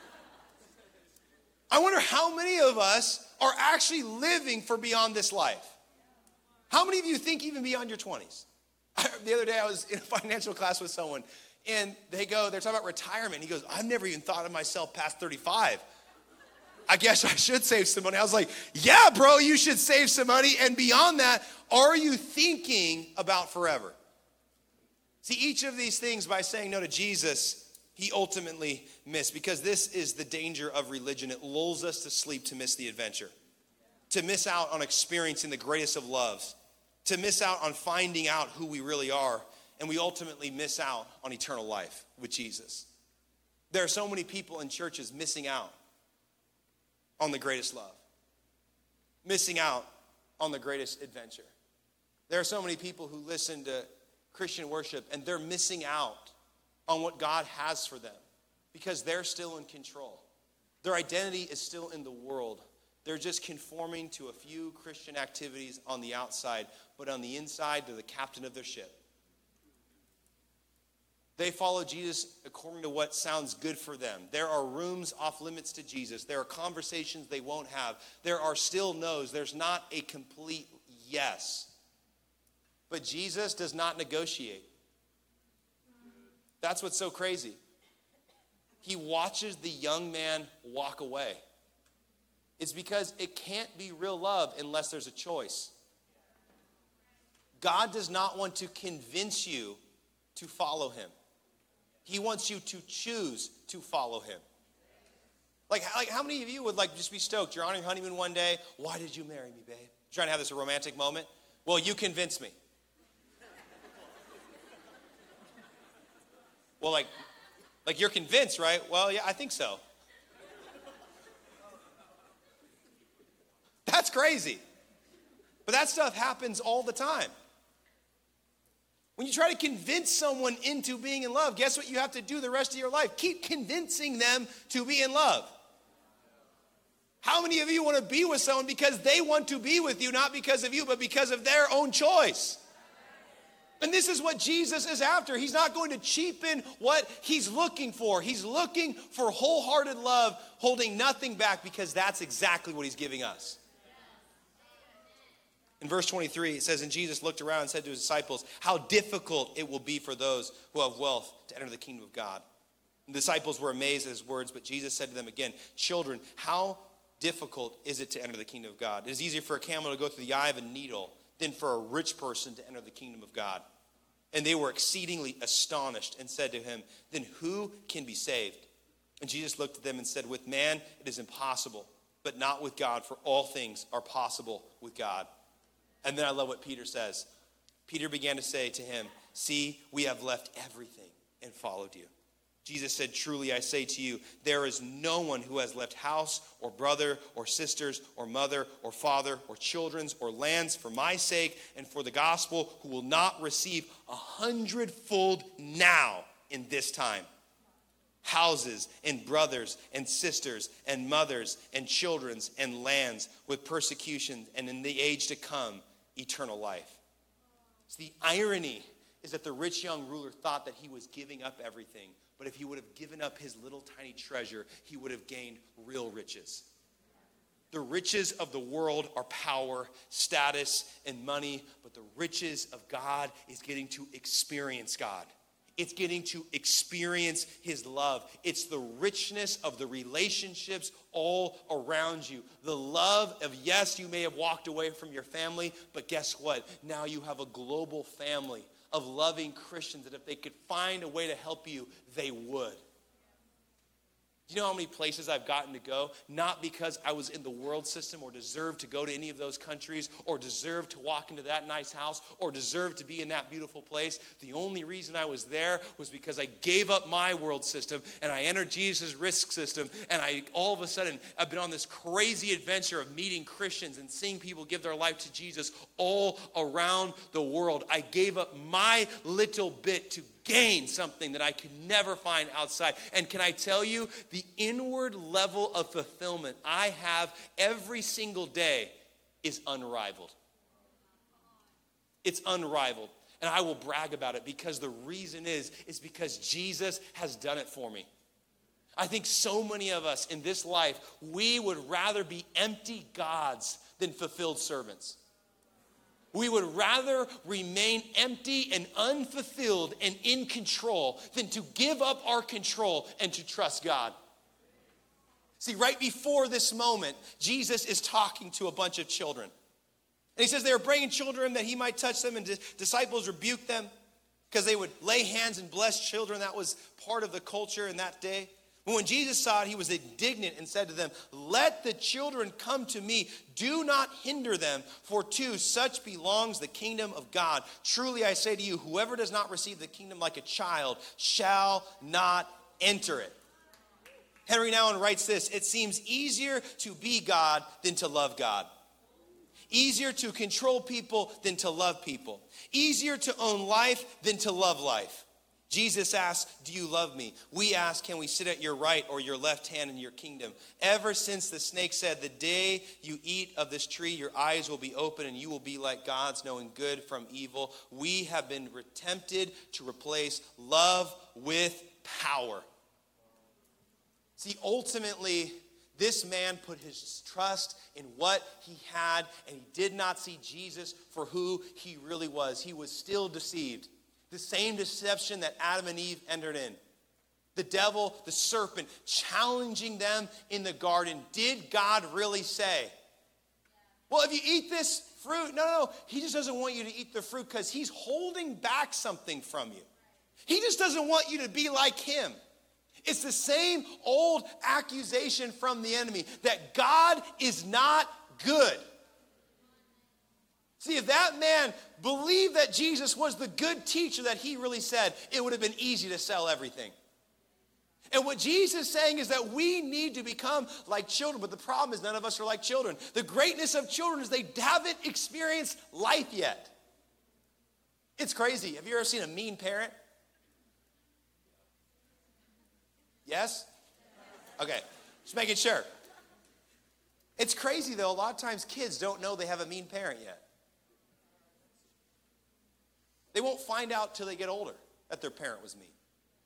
I wonder how many of us are actually living for beyond this life. How many of you think even beyond your twenties? The other day I was in a financial class with someone, and they go, they're talking about retirement. He goes, I've never even thought of myself past thirty-five. I guess I should save some money. I was like, yeah, bro, you should save some money. And beyond that, are you thinking about forever? See, each of these things, by saying no to Jesus, he ultimately missed, because this is the danger of religion. It lulls us to sleep to miss the adventure, to miss out on experiencing the greatest of loves, to miss out on finding out who we really are, and we ultimately miss out on eternal life with Jesus. There are so many people in churches missing out on the greatest love, missing out on the greatest adventure. There are so many people who listen to Christian worship and they're missing out on what God has for them because they're still in control. Their identity is still in the world. They're just conforming to a few Christian activities on the outside, but on the inside, they're the captain of their ship. They follow Jesus according to what sounds good for them. There are rooms off limits to Jesus. There are conversations they won't have. There are still no's. There's not a complete yes. But Jesus does not negotiate. That's what's so crazy. He watches the young man walk away. It's because it can't be real love unless there's a choice. God does not want to convince you to follow him. He wants you to choose to follow him. Like, like how many of you would like just be stoked? You're on your honeymoon one day. Why did you marry me, babe? You're trying to have this a romantic moment? Well, you convinced me. Well, like, like you're convinced, right? Well, yeah, I think so. That's crazy. But that stuff happens all the time. When you try to convince someone into being in love, guess what you have to do the rest of your life? Keep convincing them to be in love. How many of you want to be with someone because they want to be with you, not because of you, but because of their own choice? And this is what Jesus is after. He's not going to cheapen what he's looking for. He's looking for wholehearted love, holding nothing back, because that's exactly what he's giving us. In verse twenty-three, it says, and Jesus looked around and said to his disciples, how difficult it will be for those who have wealth to enter the kingdom of God. And the disciples were amazed at his words, but Jesus said to them again, children, how difficult is it to enter the kingdom of God? It is easier for a camel to go through the eye of a needle than for a rich person to enter the kingdom of God. And they were exceedingly astonished and said to him, then who can be saved? And Jesus looked at them and said, with man it is impossible, but not with God, for all things are possible with God. And then I love what Peter says. Peter began to say to him, see, we have left everything and followed you. Jesus said, truly I say to you, there is no one who has left house or brother or sisters or mother or father or children or lands for my sake and for the gospel who will not receive a hundredfold now in this time. Houses and brothers and sisters and mothers and children's and lands with persecution, and in the age to come, eternal life. So the irony is that the rich young ruler thought that he was giving up everything, but if he would have given up his little tiny treasure, he would have gained real riches. The riches of the world are power, status, and money, but the riches of God is getting to experience God It's getting to experience his love. It's the richness of the relationships all around you. The love of, yes, you may have walked away from your family, but guess what? Now you have a global family of loving Christians that if they could find a way to help you, they would. Do you know how many places I've gotten to go? Not because I was in the world system or deserved to go to any of those countries or deserved to walk into that nice house or deserved to be in that beautiful place. The only reason I was there was because I gave up my world system and I entered Jesus' risk system, and I all of a sudden I've been on this crazy adventure of meeting Christians and seeing people give their life to Jesus all around the world. I gave up my little bit to gain something that I could never find outside. And can I tell you, the inward level of fulfillment I have every single day is unrivaled. It's unrivaled. And I will brag about it because the reason is, is because Jesus has done it for me. I think so many of us in this life, we would rather be empty gods than fulfilled servants. We would rather remain empty and unfulfilled and in control than to give up our control and to trust God. See, right before this moment, Jesus is talking to a bunch of children. And he says they were bringing children that he might touch them, and disciples rebuked them because they would lay hands and bless children. That was part of the culture in that day. But when Jesus saw it, he was indignant and said to them, "Let the children come to me. Do not hinder them, for to such belongs the kingdom of God. Truly I say to you, whoever does not receive the kingdom like a child shall not enter it." Henry Nouwen writes this: "It seems easier to be God than to love God. Easier to control people than to love people. Easier to own life than to love life." Jesus asks, "Do you love me?" We ask, "Can we sit at your right or your left hand in your kingdom?" Ever since the snake said, "The day you eat of this tree, your eyes will be open and you will be like gods, knowing good from evil," we have been tempted to replace love with power. See, ultimately, this man put his trust in what he had, and he did not see Jesus for who he really was. He was still deceived. The same deception that Adam and Eve entered in. The devil, the serpent, challenging them in the garden. Did God really say, well, if you eat this fruit, no, no, no. He just doesn't want you to eat the fruit because he's holding back something from you. He just doesn't want you to be like him. It's the same old accusation from the enemy that God is not good. See, if that man believed that Jesus was the good teacher that he really said, it would have been easy to sell everything. And what Jesus is saying is that we need to become like children, but the problem is none of us are like children. The greatness of children is they haven't experienced life yet. It's crazy. Have you ever seen a mean parent? Yes? Okay, just making sure. It's crazy though, a lot of times kids don't know they have a mean parent yet. They won't find out till they get older that their parent was mean.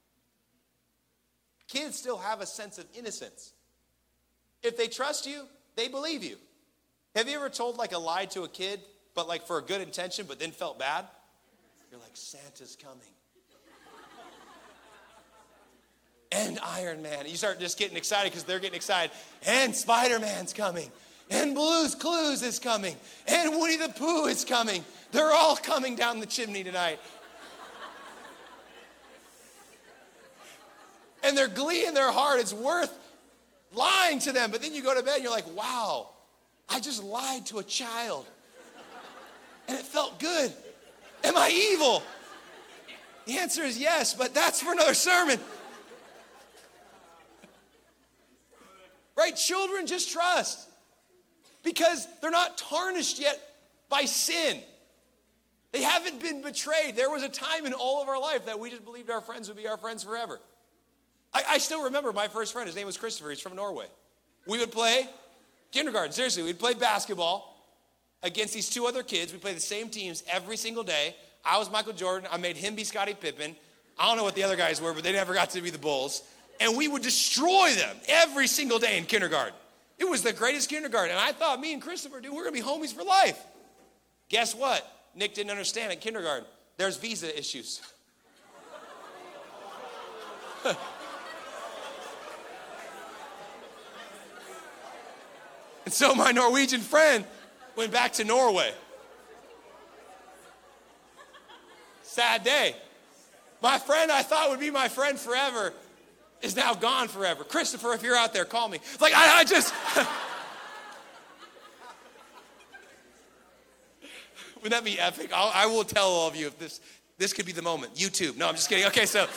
Kids still have a sense of innocence. If they trust you, they believe you. Have you ever told like a lie to a kid, but like for a good intention, but then felt bad? You're like, Santa's coming. And Iron Man. And you start just getting excited because they're getting excited. And Spider-Man's coming. And Blue's Clues is coming. And Woody the Pooh is coming. They're all coming down the chimney tonight. And their glee in their heart is worth lying to them. But then you go to bed and you're like, wow, I just lied to a child. And it felt good. Am I evil? The answer is yes, but that's for another sermon. Right? Children just trust. Because they're not tarnished yet by sin. They haven't been betrayed. There was a time in all of our life that we just believed our friends would be our friends forever. I, I still remember my first friend. His name was Christopher. He's from Norway. We would play kindergarten. Seriously, we'd play basketball against these two other kids. We played the same teams every single day. I was Michael Jordan. I made him be Scottie Pippen. I don't know what the other guys were, but they never got to be the Bulls. And we would destroy them every single day in kindergarten. It was the greatest kindergarten. And I thought me and Christopher, dude, we're going to be homies for life. Guess what? Nick didn't understand in kindergarten. There's visa issues. And so my Norwegian friend went back to Norway. Sad day. My friend I thought would be my friend forever is now gone forever. Christopher, if you're out there, call me. Like, I, I just... Wouldn't that be epic? I'll, I will tell all of you if this, this could be the moment. YouTube. No, I'm just kidding. Okay, so...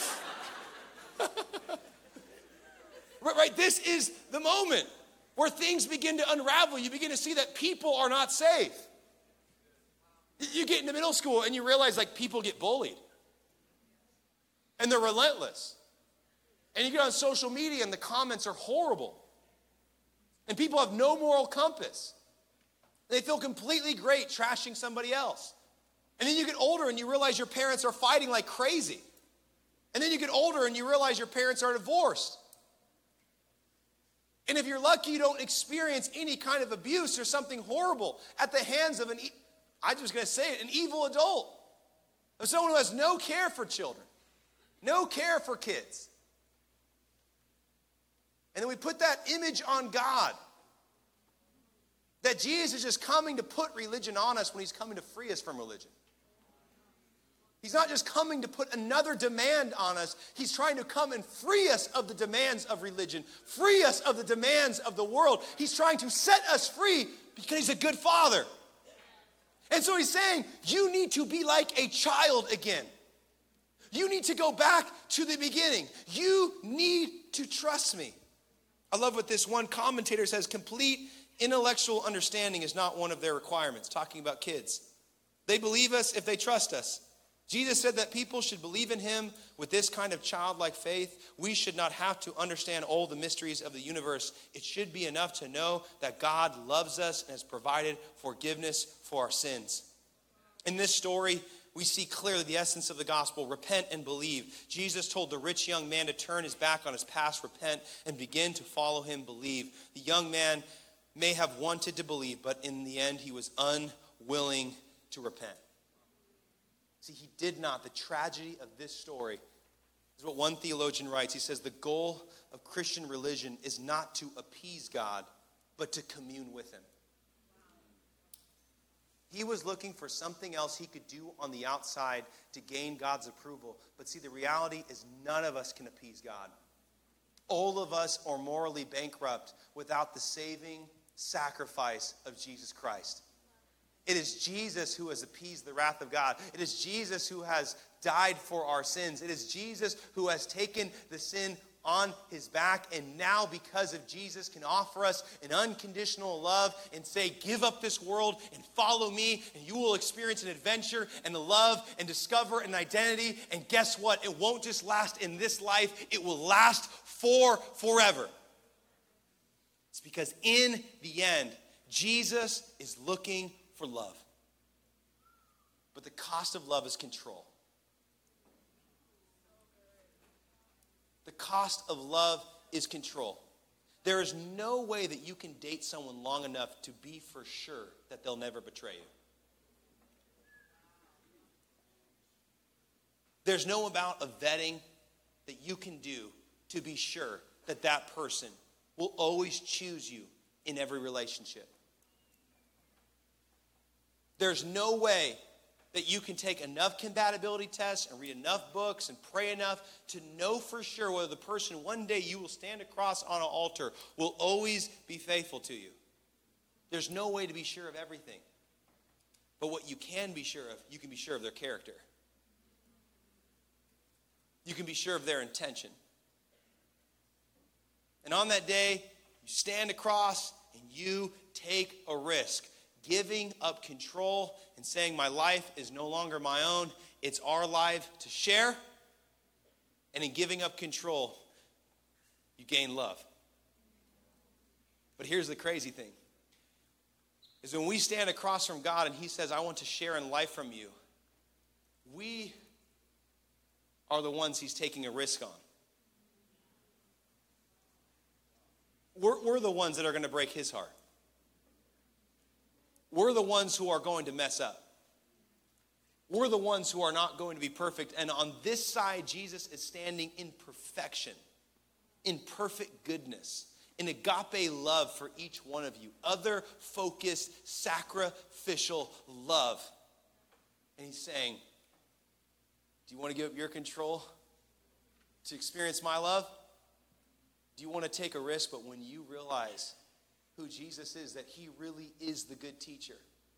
Right, this is the moment where things begin to unravel. You begin to see that people are not safe. You get into middle school and you realize, like, people get bullied. And they're relentless. And you get on social media and the comments are horrible. And people have no moral compass. They feel completely great trashing somebody else. And then you get older and you realize your parents are fighting like crazy. And then you get older and you realize your parents are divorced. And if you're lucky, you don't experience any kind of abuse or something horrible at the hands of an, e- I'm just going to say it, an evil adult. Of someone who has no care for children, no care for kids. And then we put that image on God. That Jesus is just coming to put religion on us when he's coming to free us from religion. He's not just coming to put another demand on us. He's trying to come and free us of the demands of religion, free us of the demands of the world. He's trying to set us free because he's a good father. And so he's saying, you need to be like a child again. You need to go back to the beginning. You need to trust me. I love what this one commentator says, complete intellectual understanding is not one of their requirements, talking about kids. They believe us if they trust us. Jesus said that people should believe in him with this kind of childlike faith. We should not have to understand all the mysteries of the universe. It should be enough to know that God loves us and has provided forgiveness for our sins. In this story, we see clearly the essence of the gospel, repent and believe. Jesus told the rich young man to turn his back on his past, repent, and begin to follow him, believe. The young man may have wanted to believe, but in the end, he was unwilling to repent. See, he did not. The tragedy of this story is what one theologian writes. He says, the goal of Christian religion is not to appease God, but to commune with him. He was looking for something else he could do on the outside to gain God's approval. But see, the reality is none of us can appease God. All of us are morally bankrupt without the saving sacrifice of Jesus Christ. It is Jesus who has appeased the wrath of God. It is Jesus who has died for our sins. It is Jesus who has taken the sin on his back, and now because of Jesus can offer us an unconditional love and say, give up this world and follow me, and you will experience an adventure and a love and discover an identity. And guess what? It won't just last in this life. It will last for forever. It's because in the end, Jesus is looking for love. But the cost of love is control. The cost of love is control. There is no way that you can date someone long enough to be for sure that they'll never betray you. There's no amount of vetting that you can do to be sure that that person will always choose you in every relationship. There's no way that you can take enough compatibility tests and read enough books and pray enough to know for sure whether the person one day you will stand across on an altar will always be faithful to you. There's no way to be sure of everything. But what you can be sure of, you can be sure of their character. You can be sure of their intention. And on that day, you stand across and you take a risk. Giving up control and saying my life is no longer my own. It's our life to share. And in giving up control, you gain love. But here's the crazy thing. Is when we stand across from God and he says, I want to share in life from you. We are the ones he's taking a risk on. We're, we're the ones that are going to break his heart. We're the ones who are going to mess up. We're the ones who are not going to be perfect. And on this side, Jesus is standing in perfection, in perfect goodness, in agape love for each one of you, other-focused, sacrificial love. And he's saying, do you want to give up your control to experience my love? Do you want to take a risk? But when you realize who Jesus is, that he really is the good teacher,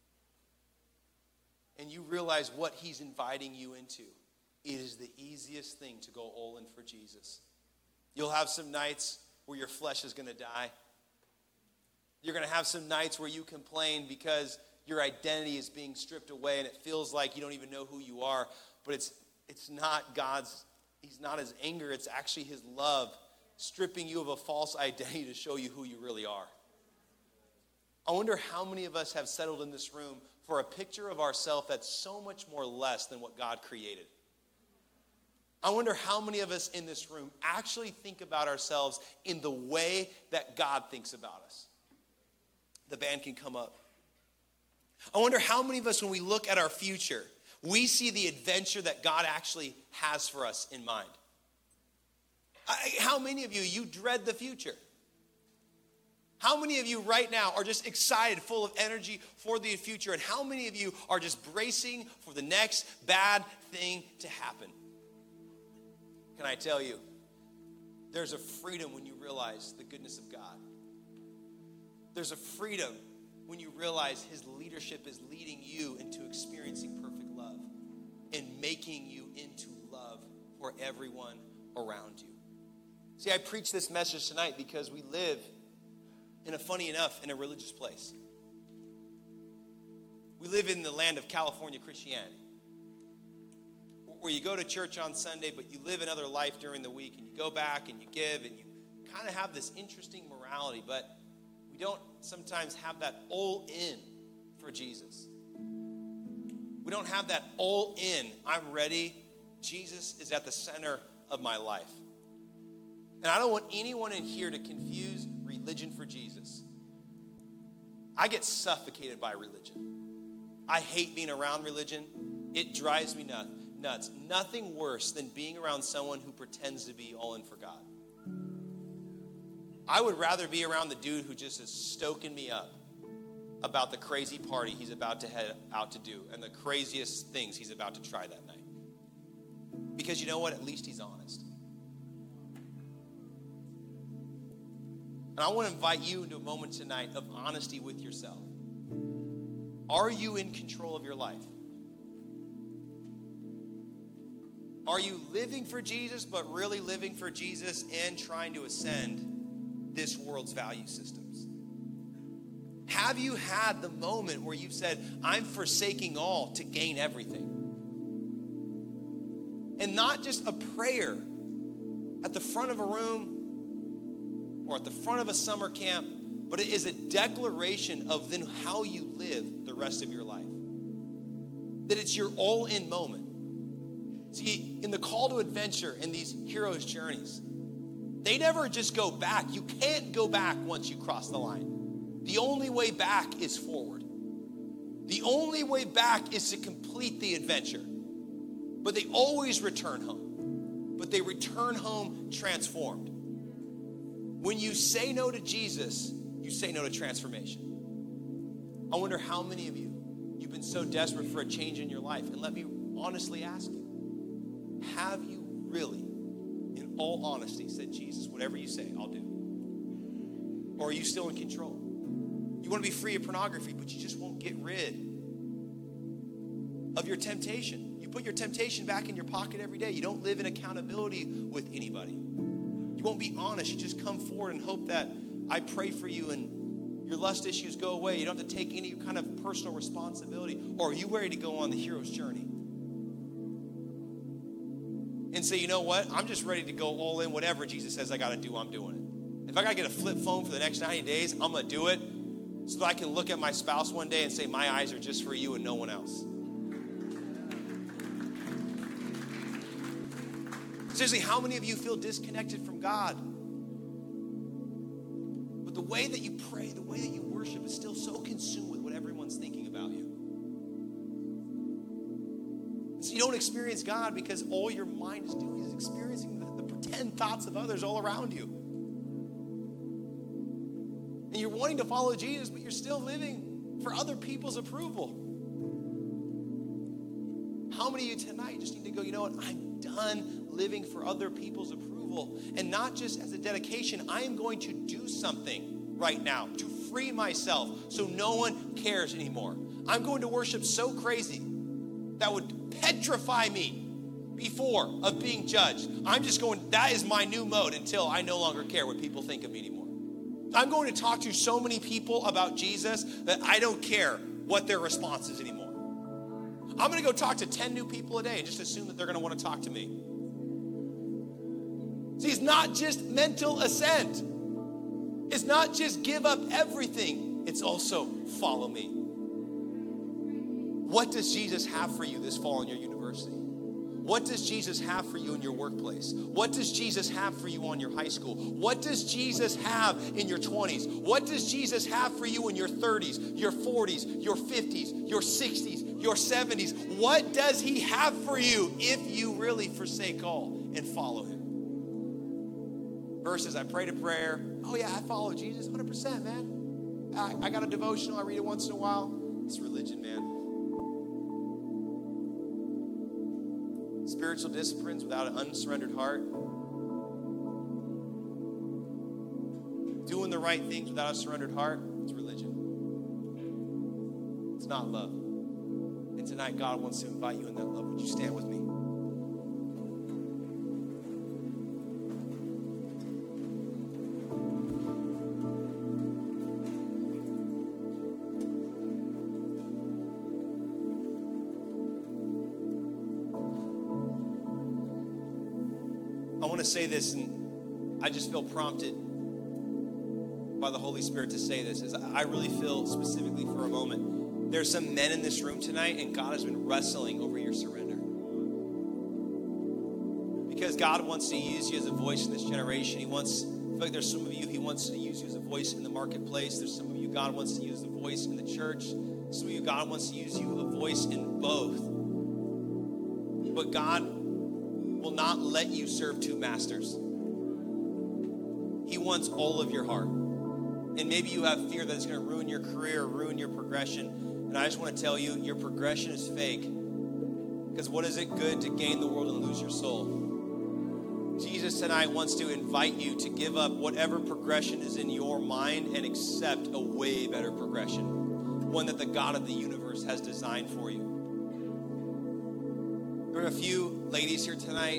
and you realize what he's inviting you into, it is the easiest thing to go all in for Jesus. You'll have some nights where your flesh is going to die. You're going to have some nights where you complain because your identity is being stripped away and it feels like you don't even know who you are. But it's it's not God's, he's not his anger, it's actually his love stripping you of a false identity to show you who you really are. I wonder how many of us have settled in this room for a picture of ourselves that's so much more less than what God created. I wonder how many of us in this room actually think about ourselves in the way that God thinks about us. The band can come up. I wonder how many of us, when we look at our future, we see the adventure that God actually has for us in mind. I, how many of you, you dread the future? How many of you right now are just excited, full of energy for the future? And how many of you are just bracing for the next bad thing to happen? Can I tell you, there's a freedom when you realize the goodness of God. There's a freedom when you realize his leadership is leading you into experiencing perfect love and making you into love for everyone around you. See, I preach this message tonight because we live in a, funny enough, in a religious place. We live in the land of California Christianity, where you go to church on Sunday, but you live another life during the week, and you go back and you give, and you kind of have this interesting morality, but we don't sometimes have that all in for Jesus. We don't have that all in, I'm ready, Jesus is at the center of my life. And I don't want anyone in here to confuse religion for Jesus. I get suffocated by religion. I hate being around religion. It drives me nuts. Nothing worse than being around someone who pretends to be all in for God. I would rather be around the dude who just is stoking me up about the crazy party he's about to head out to do and the craziest things he's about to try that night. Because you know what? At least he's honest. And I want to invite you into a moment tonight of honesty with yourself. Are you in control of your life? Are you living for Jesus, but really living for Jesus and trying to ascend this world's value systems? Have you had the moment where you've said, I'm forsaking all to gain everything? And not just a prayer at the front of a room or at the front of a summer camp, but it is a declaration of then how you live the rest of your life. That it's your all-in moment. See, in the call to adventure in these heroes' journeys, they never just go back. You can't go back once you cross the line. The only way back is forward. The only way back is to complete the adventure. But they always return home. But they return home transformed. When you say no to Jesus, you say no to transformation. I wonder how many of you, you've been so desperate for a change in your life. And let me honestly ask you, have you really, in all honesty, said, Jesus, whatever you say, I'll do? Or are you still in control? You want to be free of pornography, but you just won't get rid of your temptation. You put your temptation back in your pocket every day. You don't live in accountability with anybody. You won't be honest. You just come forward and hope that I pray for you and your lust issues go away. You don't have to take any kind of personal responsibility. Or are you ready to go on the hero's journey? And say, you know what? I'm just ready to go all in. Whatever Jesus says I got to do, I'm doing it. If I got to get a flip phone for the next ninety days, I'm going to do it so that I can look at my spouse one day and say, my eyes are just for you and no one else. Seriously, how many of you feel disconnected from God? But the way that you pray, the way that you worship is still so consumed with what everyone's thinking about you. So you don't experience God because all your mind is doing is experiencing the, the pretend thoughts of others all around you. And you're wanting to follow Jesus, but you're still living for other people's approval. How many of you tonight just need to go, you know what, I'm done living for other people's approval. And not just as a dedication, I am going to do something right now to free myself so no one cares anymore. I'm going to worship so crazy that would petrify me before of being judged. I'm just going, that is my new mode until I no longer care what people think of me anymore. I'm going to talk to so many people about Jesus that I don't care what their response is anymore. I'm going to go talk to ten new people a day and just assume that they're going to want to talk to me. See, it's not just mental assent. It's not just give up everything. It's also follow me. What does Jesus have for you this fall in your university? What does Jesus have for you in your workplace? What does Jesus have for you on your high school? What does Jesus have in your twenties? What does Jesus have for you in your thirties, your forties, your fifties, your sixties, your seventies? What does he have for you if you really forsake all and follow him? Versus, I prayed a prayer. Oh yeah, I follow Jesus one hundred percent, man. I, I got a devotional. I read it once in a while. It's religion, man. Spiritual disciplines without an unsurrendered heart. Doing the right things without a surrendered heart. It's religion. It's not love. And tonight, God wants to invite you in that love. Would you stand with me? I want to say this, and I just feel prompted by the Holy Spirit to say this, is I really feel specifically for a moment, there's some men in this room tonight, and God has been wrestling over your surrender. Because God wants to use you as a voice in this generation. He wants, I feel like there's some of you, he wants to use you as a voice in the marketplace. There's some of you, God wants to use the voice in the church. Some of you, God wants to use you a voice in both. But God will not let you serve two masters. He wants all of your heart. And maybe you have fear that it's going to ruin your career, or ruin your progression. And I just want to tell you, your progression is fake. Because what is it good to gain the world and lose your soul? Jesus tonight wants to invite you to give up whatever progression is in your mind and accept a way better progression. One that the God of the universe has designed for you. There are a few ladies here tonight.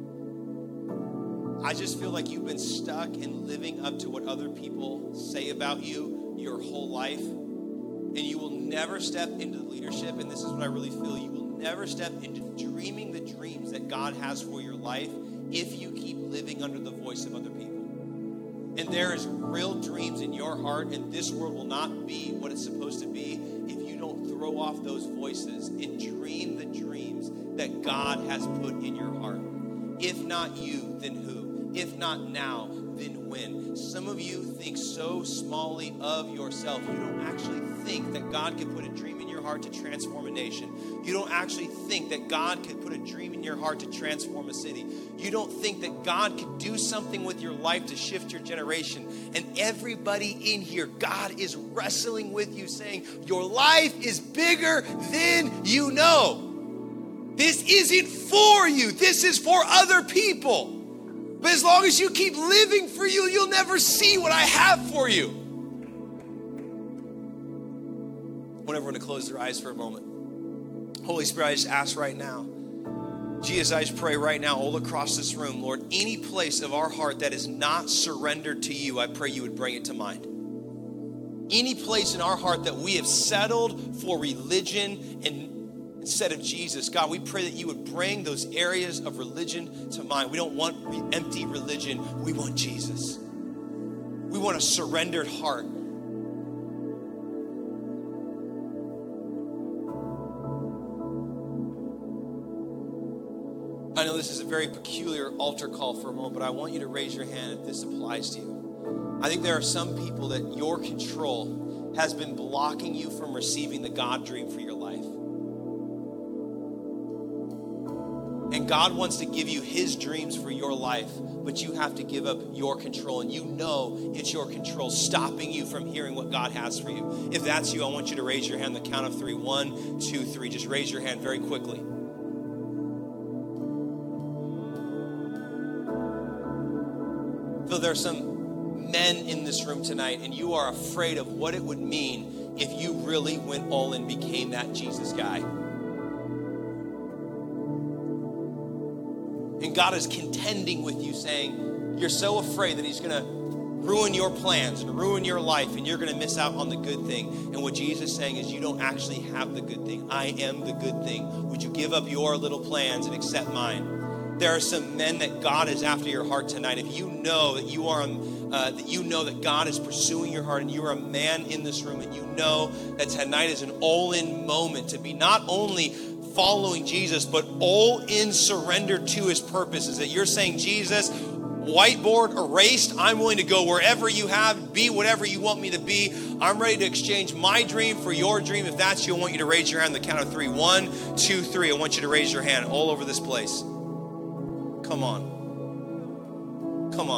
I just feel like you've been stuck in living up to what other people say about you your whole life. And you will never step into leadership. And this is what I really feel. You will never step into dreaming the dreams that God has for your life if you keep living under the voice of other people. And there is real dreams in your heart, and this world will not be what it's supposed to be if you don't throw off those voices and dream the dreams that God has put in your heart. If not you, then who? If not now, then when? Some of you think so smallly of yourself. You don't actually think that God could put a dream in your heart to transform a nation. You don't actually think that God could put a dream in your heart to transform a city. You don't think that God could do something with your life to shift your generation. And everybody in here, God is wrestling with you saying, your life is bigger than you know. This isn't for you. This is for other people. But as long as you keep living for you, you'll never see what I have for you. I want everyone to close their eyes for a moment. Holy Spirit, I just ask right now. Jesus, I just pray right now all across this room, Lord, any place of our heart that is not surrendered to you, I pray you would bring it to mind. Any place in our heart that we have settled for religion and instead of Jesus, God, we pray that you would bring those areas of religion to mind. We don't want re- empty religion. We want Jesus. We want a surrendered heart. I know this is a very peculiar altar call for a moment, but I want you to raise your hand if this applies to you. I think there are some people that your control has been blocking you from receiving the God dream for your life. And God wants to give you his dreams for your life, but you have to give up your control. And you know it's your control stopping you from hearing what God has for you. If that's you, I want you to raise your hand on the count of three. One, two, three. Just raise your hand very quickly. So there are some men in this room tonight, and you are afraid of what it would mean if you really went all in, became that Jesus guy. And God is contending with you, saying you're so afraid that he's going to ruin your plans and ruin your life, and you're going to miss out on the good thing. And what Jesus is saying is you don't actually have the good thing. I am the good thing. Would you give up your little plans and accept mine? There are some men that God is after your heart tonight. If you know that you are, uh, that you know that God is pursuing your heart, and you are a man in this room, and you know that tonight is an all-in moment to be not only following Jesus, but all in surrender to his purposes. That you're saying, Jesus, whiteboard erased. I'm willing to go wherever you have, be whatever you want me to be. I'm ready to exchange my dream for your dream. If that's you, I want you to raise your hand on the count of three. One, two, three. I want you to raise your hand all over this place. Come on. Come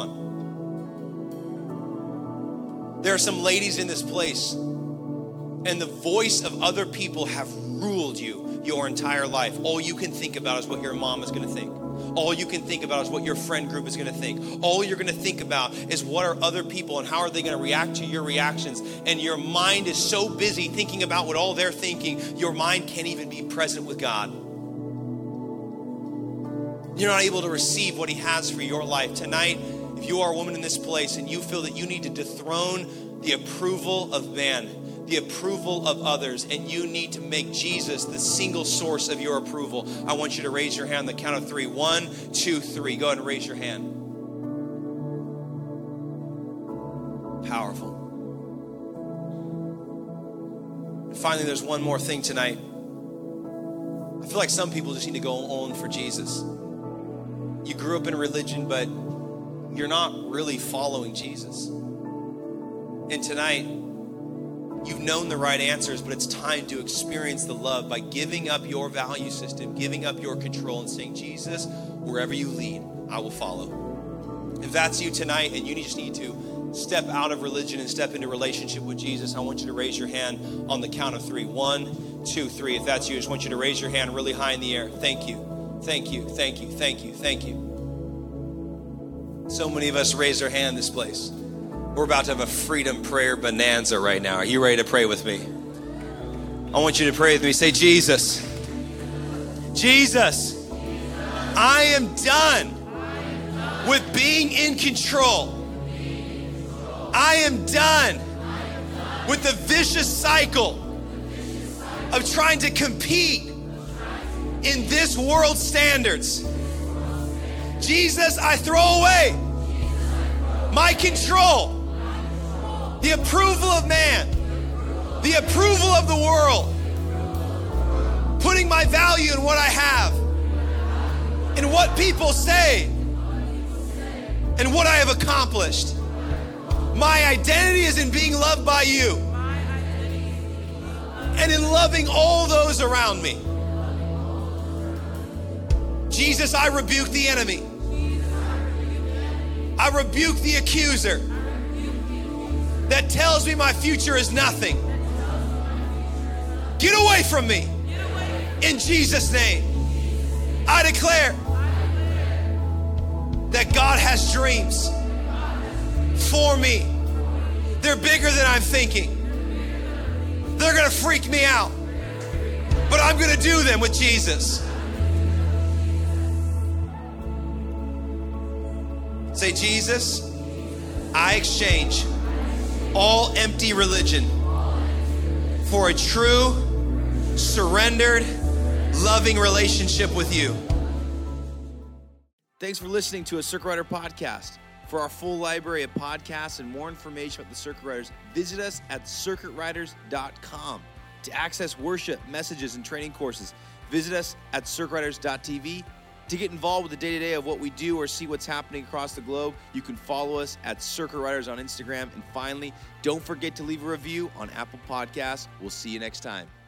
on. There are some ladies in this place, and the voice of other people have ruled you your entire life. All you can think about is what your mom is going to think. All you can think about is what your friend group is going to think. All you're going to think about is what are other people and how are they going to react to your reactions. And your mind is so busy thinking about what all they're thinking, your mind can't even be present with God. You're not able to receive what he has for your life. Tonight, if you are a woman in this place and you feel that you need to dethrone the approval of man, the approval of others, and you need to make Jesus the single source of your approval, I want you to raise your hand on the count of three. One, two, three. Go ahead and raise your hand. Powerful. And finally, there's one more thing tonight. I feel like some people just need to go on for Jesus. You grew up in religion, but you're not really following Jesus. And tonight, you've known the right answers, but it's time to experience the love by giving up your value system, giving up your control, and saying, Jesus, wherever you lead, I will follow. If that's you tonight and you just need to step out of religion and step into relationship with Jesus, I want you to raise your hand on the count of three. One, two, three. If that's you, I just want you to raise your hand really high in the air. Thank you. Thank you, thank you, thank you, thank you. So many of us raised our hand in this place. We're about to have a freedom prayer bonanza right now. Are you ready to pray with me? I want you to pray with me. Say, Jesus, Jesus, I am done with being in control. I am done with the vicious cycle of trying to compete in this world's standards. Jesus, I throw away my control, the approval of man, the approval of the world, putting my value in what I have, in what people say, and what I have accomplished. My identity is in being loved by you and in loving all those around me. Jesus, I rebuke the enemy. I rebuke the accuser that tells me my future is nothing. Get away from me. In Jesus' name, I declare that God has dreams for me. They're bigger than I'm thinking. They're gonna freak me out, but I'm gonna do them with Jesus. Say, Jesus, I exchange all empty religion for a true, surrendered, loving relationship with you. Thanks for listening to a Circuit Rider podcast. For our full library of podcasts and more information about the Circuit Riders, visit us at circuit riders dot com. To access worship, messages, and training courses, visit us at circuit riders dot t v. To get involved with the day-to-day of what we do or see what's happening across the globe, you can follow us at Circuit Riders on Instagram. And finally, don't forget to leave a review on Apple Podcasts. We'll see you next time.